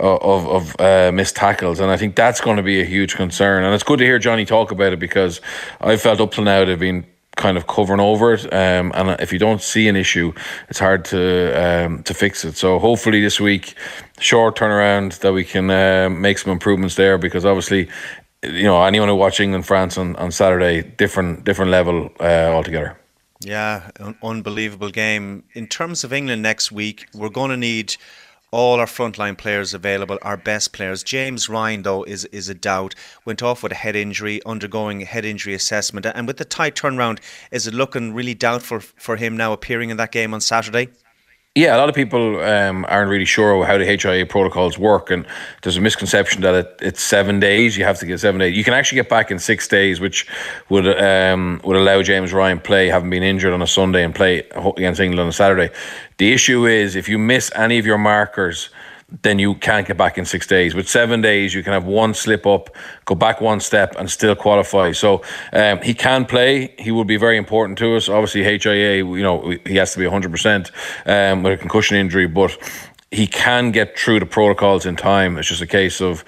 missed tackles, and I think that's going to be a huge concern. And it's good to hear Johnny talk about it, because I felt up till now they've been kind of covering over it, and if you don't see an issue, it's hard to fix it. So hopefully this week, short turnaround, that we can make some improvements there, because obviously, anyone who watched England-France on Saturday, different level altogether. Yeah, an unbelievable game. In terms of England next week, we're going to need all our frontline players available, our best players. James Ryan, though, is a doubt. Went off with a head injury, undergoing a head injury assessment. And with the tight turnaround, is it looking really doubtful for him now appearing in that game on Saturday? Yeah, a lot of people aren't really sure how the HIA protocols work, and there's a misconception that it's 7 days. You have to get 7 days. You can actually get back in 6 days, which would allow James Ryan play, having been injured on a Sunday, and play against England on a Saturday. The issue is if you miss any of your markers, then you can't get back in 6 days. With 7 days, you can have one slip up, go back one step, and still qualify. So he can play. He will be very important to us. Obviously, HIA, he has to be 100% with a concussion injury, but he can get through the protocols in time. It's just a case of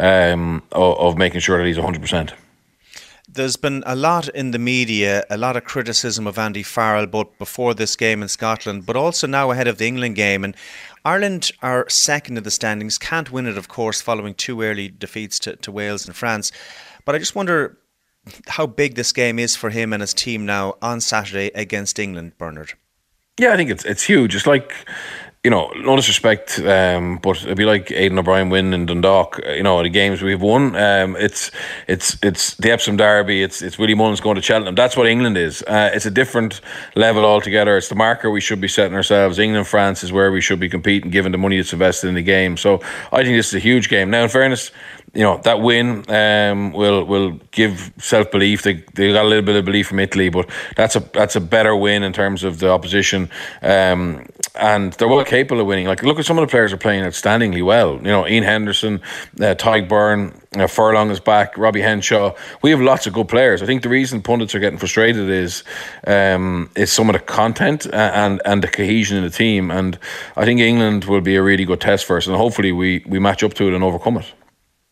making sure that he's 100%. There's been a lot in the media, a lot of criticism of Andy Farrell, both before this game in Scotland, but also now ahead of the England game. And Ireland are second in the standings, can't win it, of course, following 2 early defeats to Wales and France. But I just wonder how big this game is for him and his team now on Saturday against England, Bernard. Yeah, I think it's huge. It's like, no disrespect, but it'd be like Aidan O'Brien winning in Dundalk. The games we've won. It's the Epsom Derby. It's Willie Mullins going to Cheltenham. That's what England is. It's a different level altogether. It's the marker we should be setting ourselves. England, France is where we should be competing, given the money that's invested in the game. So I think this is a huge game. Now, in fairness, that win will give self-belief. They got a little bit of belief from Italy, but that's a better win in terms of the opposition. And they're well capable of winning. Like, look at some of the players are playing outstandingly well. Ian Henderson, Tadhg Byrne, Furlong is back, Robbie Henshaw. We have lots of good players. I think the reason pundits are getting frustrated is some of the content and the cohesion in the team. And I think England will be a really good test for us, and hopefully we match up to it and overcome it.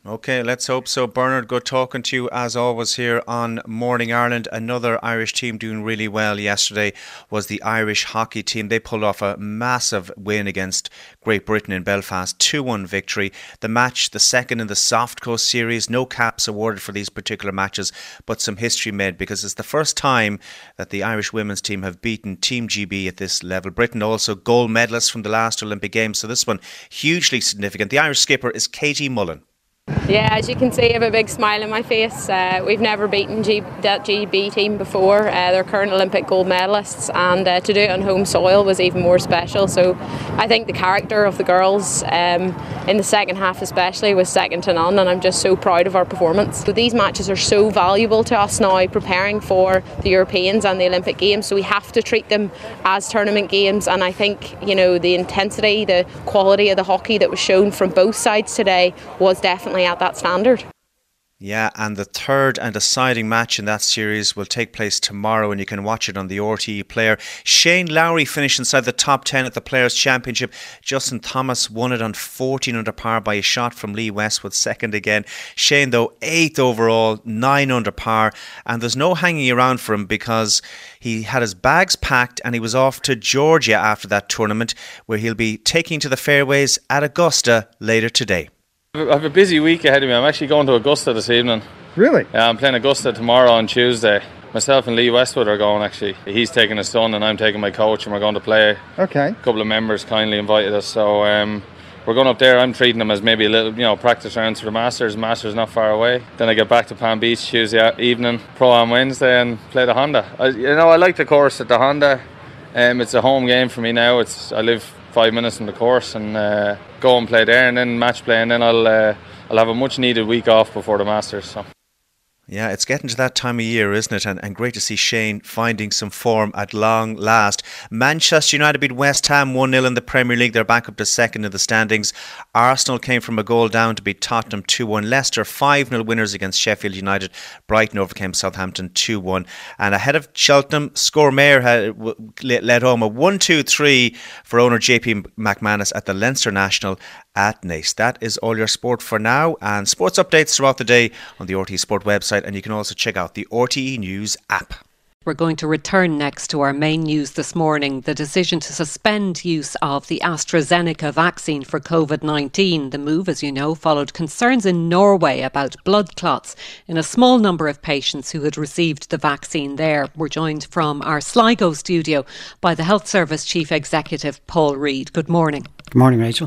Okay, let's hope so. Bernard, good talking to you as always here on Morning Ireland. Another Irish team doing really well yesterday was the Irish hockey team. They pulled off a massive win against Great Britain in Belfast, 2-1 victory. The match, the second in the Soft Coast series, no caps awarded for these particular matches, but some history made because it's the first time that the Irish women's team have beaten Team GB at this level. Britain also gold medalists from the last Olympic Games, so this one hugely significant. The Irish skipper is Katie Mullen. Yeah, as you can see, I have a big smile on my face. We've never beaten that GB team before. They're current Olympic gold medalists, and to do it on home soil was even more special. So I think the character of the girls in the second half especially was second to none, and I'm just so proud of our performance. So these matches are so valuable to us now, preparing for the Europeans and the Olympic Games, so we have to treat them as tournament games. And I think, you know, the intensity, the quality of the hockey that was shown from both sides today was definitely at that standard. Yeah, and the third and deciding match in that series will take place tomorrow, and you can watch it on the RTE player. Shane Lowry finished inside the top 10 at the Players' Championship. Justin Thomas won it on 14 under par by a shot from Lee Westwood, second again. Shane, though, 8th overall, 9 under par, and there's no hanging around for him because he had his bags packed and he was off to Georgia after that tournament, where he'll be taking to the fairways at Augusta later today. I have a busy week ahead of me. I'm actually going to Augusta this evening. Really? Yeah, I'm playing Augusta tomorrow on Tuesday. Myself and Lee Westwood are going, actually. He's taking his son and I'm taking my coach, and we're going to play. Okay. A couple of members kindly invited us, so we're going up there. I'm treating them as maybe a little, practice rounds for the Masters. Masters not far away. Then I get back to Palm Beach Tuesday evening, Pro-Am Wednesday, and play the Honda. I like the course at the Honda. It's a home game for me now. I live 5 minutes from the course, and go and play there, and then match play, and then I'll have a much needed week off before the Masters. So. Yeah, it's getting to that time of year, isn't it? And great to see Shane finding some form at long last. Manchester United beat West Ham 1-0 in the Premier League. They're back up to second in the standings. Arsenal came from a goal down to beat Tottenham 2-1. Leicester 5-0 winners against Sheffield United. Brighton overcame Southampton 2-1. And ahead of Cheltenham, Score Mayor had led home a 1-2-3 for owner JP McManus at the Leinster National at Naas. That is all your sport for now, and sports updates throughout the day on the RTE Sport website, and you can also check out the RTE News app. We're going to return next to our main news this morning, the decision to suspend use of the AstraZeneca vaccine for COVID-19. The move, as you know, followed concerns in Norway about blood clots in a small number of patients who had received the vaccine there. We're joined from our Sligo studio by the Health Service Chief Executive, Paul Reid. Good morning. Good morning, Rachel.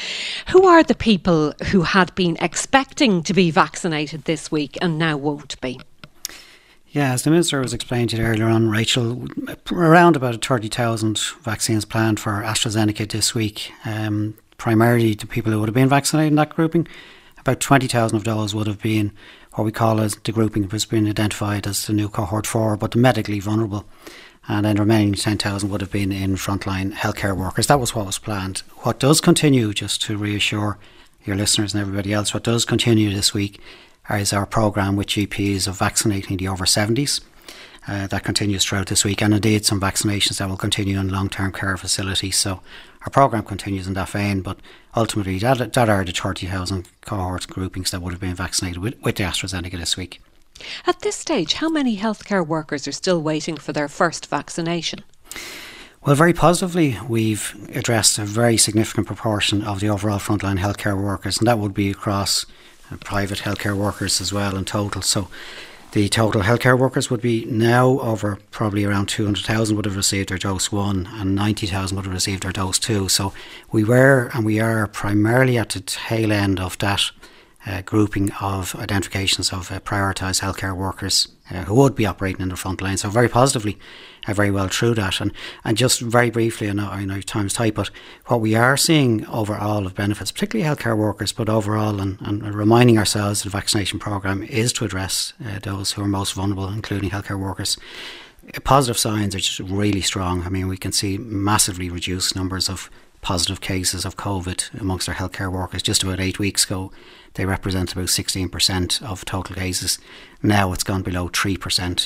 Who are the people who had been expecting to be vaccinated this week and now won't be? Yeah, as the Minister was explaining to you earlier on, Rachel, around about 30,000 vaccines planned for AstraZeneca this week. Primarily the people who would have been vaccinated in that grouping. About 20,000 of those would have been what we call as the grouping that was being identified as the new cohort 4, but the medically vulnerable. And then the remaining 10,000 would have been in frontline healthcare workers. That was what was planned. What does continue, just to reassure your listeners and everybody else, what does continue this week is our programme with GPs of vaccinating the over 70s. That continues throughout this week, and indeed some vaccinations that will continue in long-term care facilities. So our programme continues in that vein, but ultimately that are the 30,000 cohort groupings that would have been vaccinated with the AstraZeneca this week. At this stage, how many healthcare workers are still waiting for their first vaccination? Well, very positively, we've addressed a very significant proportion of the overall frontline healthcare workers, and that would be across private healthcare workers as well in total. So the total healthcare workers would be now over probably around 200,000 would have received their dose 1 and 90,000 would have received their dose 2. So we were and we are primarily at the tail end of that grouping of identifications of prioritised healthcare workers who would be operating in the front line. So very positively, very well through that. And just very briefly, I know time's tight, but what we are seeing overall of benefits, particularly healthcare workers, but overall, and reminding ourselves that the vaccination programme is to address those who are most vulnerable, including healthcare workers. Positive signs are just really strong. I mean, we can see massively reduced numbers of positive cases of COVID amongst our healthcare workers. Just about 8 weeks ago, they represent about 16% of total cases. Now it's gone below 3%.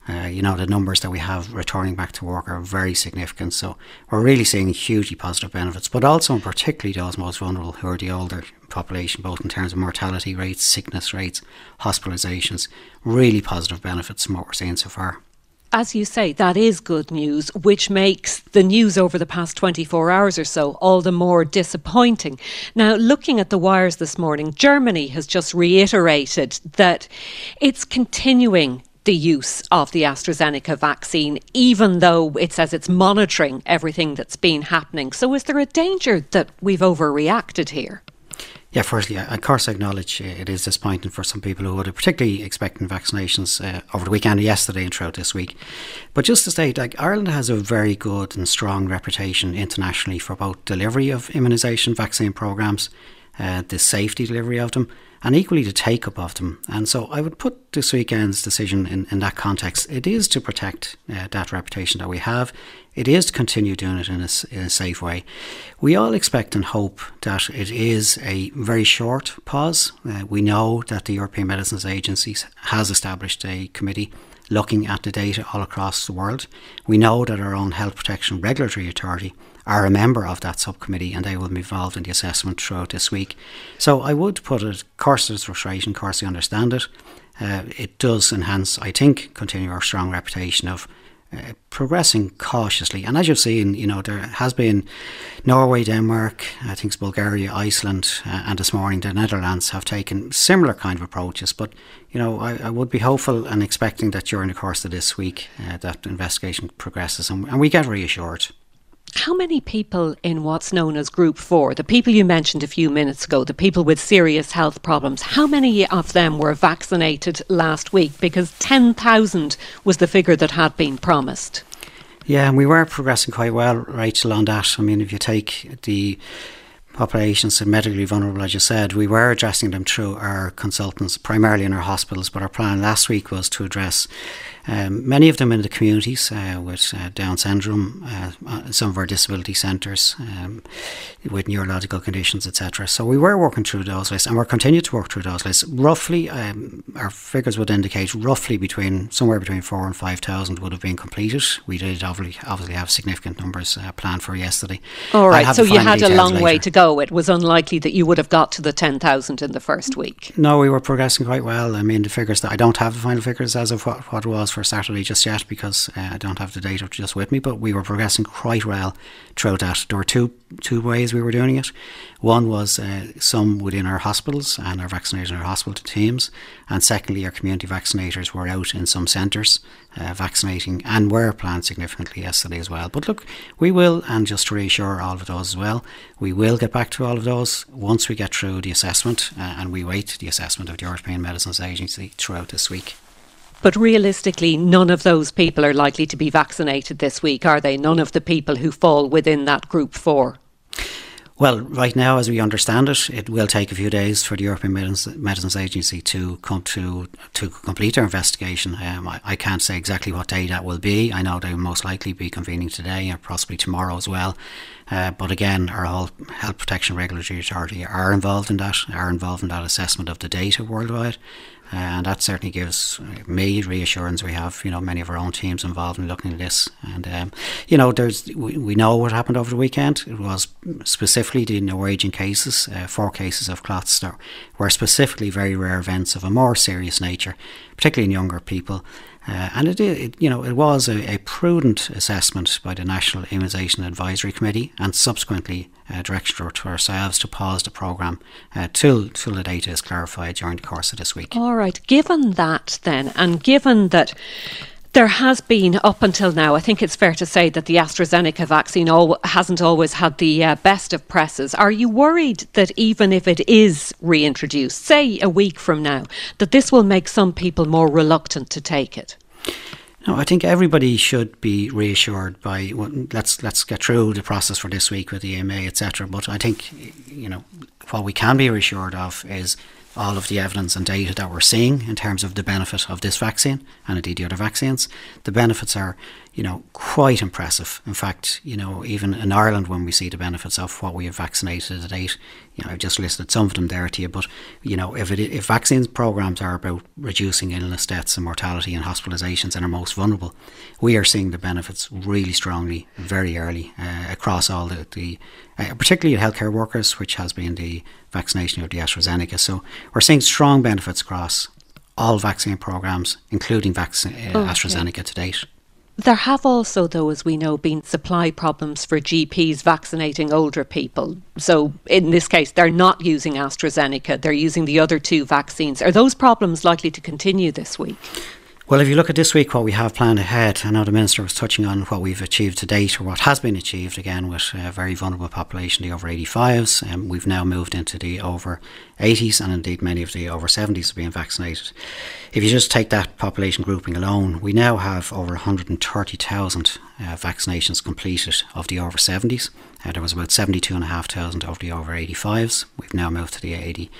The numbers that we have returning back to work are very significant. So we're really seeing hugely positive benefits, but also and particularly those most vulnerable, who are the older population, both in terms of mortality rates, sickness rates, hospitalisations. Really positive benefits from what we're seeing so far. As you say, that is good news, which makes the news over the past 24 hours or so all the more disappointing. Now, looking at the wires this morning, Germany has just reiterated that it's continuing the use of the AstraZeneca vaccine, even though it says it's monitoring everything that's been happening. So is there a danger that we've overreacted here? Yeah, firstly, of course, I acknowledge it is disappointing for some people who would have particularly expecting vaccinations over the weekend, yesterday and throughout this week. But just to state, Ireland has a very good and strong reputation internationally for both delivery of immunisation vaccine programmes, the safety delivery of them, and equally the take-up of them. And so I would put this weekend's decision in that context. It is to protect that reputation that we have. It is to continue doing it in a safe way. We all expect and hope that it is a very short pause. We know that the European Medicines Agency has established a committee looking at the data all across the world. We know that our own Health Protection Regulatory Authority are a member of that subcommittee, and they will be involved in the assessment throughout this week. So I would put it, of course there's frustration, of course I understand it. It does enhance, I think, continue our strong reputation of progressing cautiously. And as you've seen, there has been Norway, Denmark, I think it's Bulgaria, Iceland, and this morning the Netherlands have taken similar kind of approaches. But, I would be hopeful and expecting that during the course of this week that investigation progresses and we get reassured. How many people in what's known as Group 4, the people you mentioned a few minutes ago, the people with serious health problems, how many of them were vaccinated last week? Because 10,000 was the figure that had been promised. Yeah, and we were progressing quite well, Rachel, on that. I mean, if you take the populations medically vulnerable, as you said, we were addressing them through our consultants, primarily in our hospitals, but our plan last week was to address many of them in the communities with Down syndrome, some of our disability centres with neurological conditions, etc. So we were working through those lists, and we're continuing to work through those lists. Roughly, our figures would indicate roughly somewhere between 4,000 and 5,000 would have been completed. We did obviously have significant numbers planned for yesterday. All right, so you had a long way to go. It was unlikely that you would have got to the 10,000 in the first week. No, we were progressing quite well. I mean, the figures that I don't have the final figures as of what it was for Saturday just yet, because I don't have the data just with me, but we were progressing quite well throughout that. There were two ways we were doing it. One was some within our hospitals and our vaccinating our hospital teams, and secondly our community vaccinators were out in some centres vaccinating and were planned significantly yesterday as well. But look, we will, and just to reassure all of those as well, we will get back to all of those once we get through the assessment and we wait the assessment of the European Medicines Agency throughout this week. But realistically, none of those people are likely to be vaccinated this week, are they? None of the people who fall within that Group 4? Well, right now, as we understand it, it will take a few days for the European Medicines Agency to complete their investigation. I can't say exactly what day that will be. I know they will most likely be convening today or possibly tomorrow as well. But again, our whole Health Protection Regulatory Authority are involved in that assessment of the data worldwide. And that certainly gives me reassurance. We have, many of our own teams involved in looking at this. And, we know what happened over the weekend. It was specifically the Norwegian cases, 4 cases of clots that were specifically very rare events of a more serious nature, particularly in younger people. And it was a prudent assessment by the National Immunisation Advisory Committee and subsequently direction to ourselves to pause the programme till the data is clarified during the course of this week. All right. Given that then, and given that there has been, up until now, I think it's fair to say that the AstraZeneca vaccine hasn't always had the best of presses. Are you worried that even if it is reintroduced, say a week from now, that this will make some people more reluctant to take it? No, I think everybody should be reassured by, let's get through the process for this week with the EMA, etc. But I think, what we can be reassured of is all of the evidence and data that we're seeing in terms of the benefit of this vaccine and indeed the other vaccines, the benefits are, quite impressive. In fact, even in Ireland, when we see the benefits of what we have vaccinated to date, I've just listed some of them there to you, but, if vaccines programs are about reducing illness, deaths and mortality and hospitalisations in our most vulnerable, we are seeing the benefits really strongly, very early, across all the particularly healthcare workers, which has been the vaccination of the AstraZeneca. So we're seeing strong benefits across all vaccine programs, including AstraZeneca to date. There have also, though, as we know, been supply problems for GPs vaccinating older people. So in this case, they're not using AstraZeneca, they're using the other two vaccines. Are those problems likely to continue this week? Well, if you look at this week, what we have planned ahead, I know the Minister was touching on what we've achieved to date, or what has been achieved, again, with a very vulnerable population, the over 85s. We've now moved into the over 80s, and indeed many of the over 70s are being vaccinated. If you just take that population grouping alone, we now have over 130,000 vaccinations completed of the over 70s. There was about 72,500 of the over 85s. We've now moved to the 80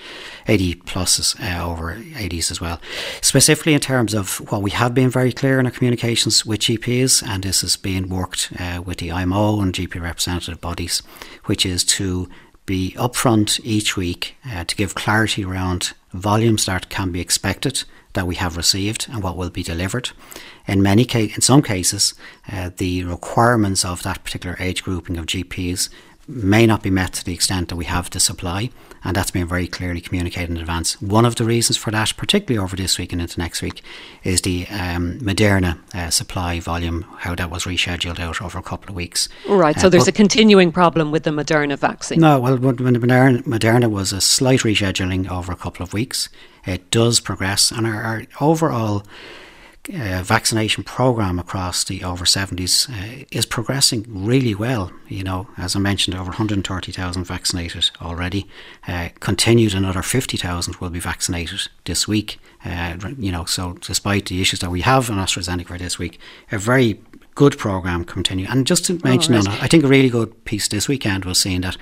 pluses over 80s as well. Specifically in terms of what we have been very clear in our communications with GPs, and this is being worked with the IMO and GP representative bodies, which is to be upfront each week to give clarity around volumes that can be expected that we have received and what will be delivered. In some cases, the requirements of that particular age grouping of GPs may not be met to the extent that we have the supply, and that's been very clearly communicated in advance. One of the reasons for that, particularly over this week and into next week, is the Moderna supply volume, how that was rescheduled out over a couple of weeks. Right, so there's a continuing problem with the Moderna vaccine. No, well, when the Moderna was a slight rescheduling over a couple of weeks. It does progress, and our overall vaccination programme across the over 70s is progressing really well. As I mentioned, over 130,000 vaccinated already. Continued another 50,000 will be vaccinated this week. So despite the issues that we have on AstraZeneca for this week, a very good programme continue. And just to mention, I think a really good piece this weekend was seeing that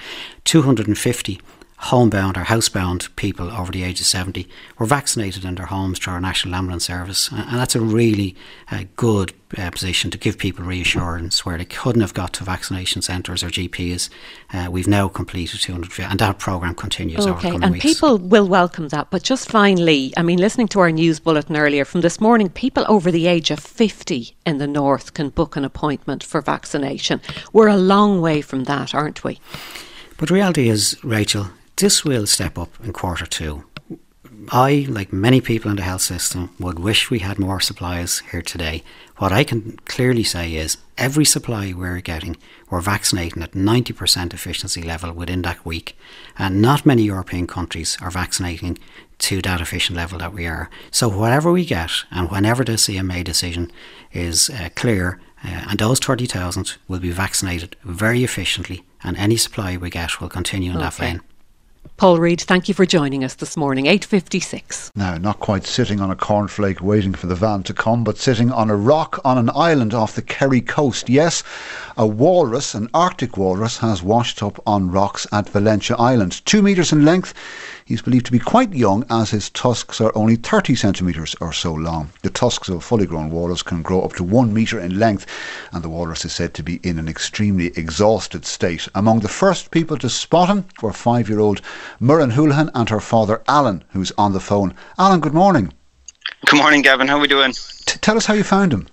250 homebound or housebound people over the age of 70 were vaccinated in their homes through our National Ambulance Service, and that's a really good position to give people reassurance where they couldn't have got to vaccination centres or GPs. We've now completed 250, and that programme continues over the coming weeks. And people will welcome that. But just finally, listening to our news bulletin earlier from this morning, people over the age of 50 in the north can book an appointment for vaccination. We're a long way from that, aren't we? But the reality is, Rachel, this will step up in quarter two. I, like many people in the health system, would wish we had more supplies here today. What I can clearly say is every supply we're getting, we're vaccinating at 90% efficiency level within that week. And not many European countries are vaccinating to that efficient level that we are. So whatever we get, and whenever the CMA decision is clear, and those 30,000 will be vaccinated very efficiently, and any supply we get will continue in that vein. Paul Reid, thank you for joining us this morning, 8:56. Now, not quite sitting on a cornflake waiting for the van to come, but sitting on a rock on an island off the Kerry coast. Yes, a walrus, an Arctic walrus, has washed up on rocks at Valentia Island. 2 metres in length. He's believed to be quite young, as his tusks are only 30 centimetres or so long. The tusks of a fully grown walrus can grow up to 1 metre in length, and the walrus is said to be in an extremely exhausted state. Among the first people to spot him were 5-year-old Muireann Houlihan and her father Alan, who's on the phone. Alan, good morning. Good morning, Gavin. How are we doing? Tell us how you found him.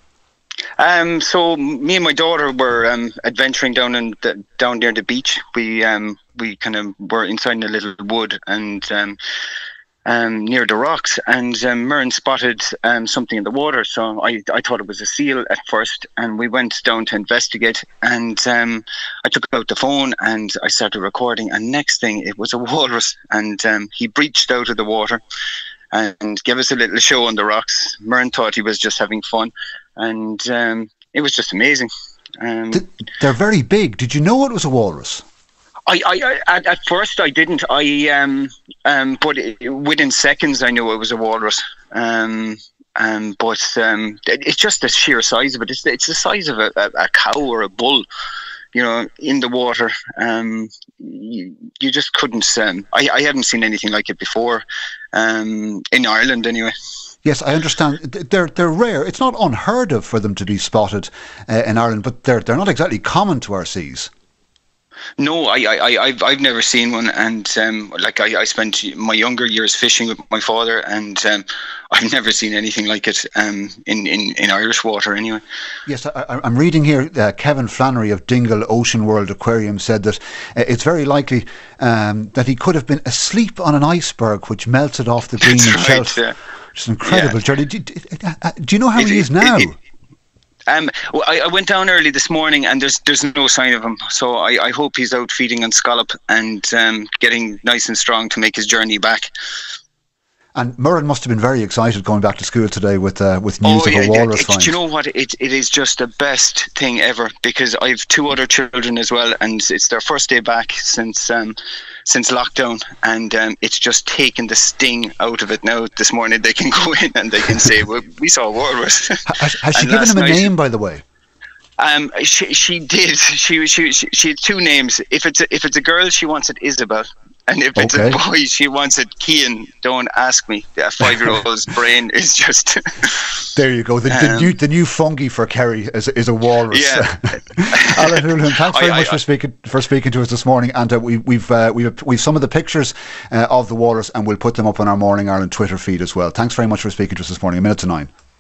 So me and my daughter were adventuring down near the beach. We kind of were inside in a little wood and near the rocks, and Muireann spotted something in the water. So I thought it was a seal at first, and we went down to investigate. And I took out the phone and I started recording. And next thing, it was a walrus, and he breached out of the water and gave us a little show on the rocks. Muireann thought he was just having fun, and it was just amazing. They're very big. Did you know it was a walrus? I at first I didn't. But within seconds I knew it was a walrus. But it's just the sheer size of it. It's the size of a cow or a bull, in the water. you just couldn't. I haven't seen anything like it before, in Ireland anyway. Yes, I understand. They're rare. It's not unheard of for them to be spotted in Ireland, but they're not exactly common to our seas. No, I've never seen one, and I spent my younger years fishing with my father, and I've never seen anything like it in Irish water anyway. Yes, I'm reading here. Kevin Flannery of Dingle Ocean World Aquarium said that it's very likely that he could have been asleep on an iceberg which melted off the Greenland shelf. Yeah. It's an incredible journey. Do you know how he is now? I went down early this morning, and there's no sign of him. So I hope he's out feeding on scallop and getting nice and strong to make his journey back. And Murren must have been very excited going back to school today with news of a walrus find. Do you know what? It is just the best thing ever, because I have 2 other children as well, and it's their first day back since lockdown, and it's just taken the sting out of it now. This morning they can go in and they can say, well, we saw a walrus. Has she given him a name, by the way? She did. She had 2 names. If it's a girl, she wants it Isabel. And if it's a boy, she wants it Cian. Don't ask me. A 5-year-old's brain is just... There you go. The new fungi for Kerry is a walrus. Yeah. Alan Houlihan, thanks very much for speaking to us this morning. And we've some of the pictures of the walrus, and we'll put them up on our Morning Ireland Twitter feed as well. Thanks very much for speaking to us this morning. 9:50.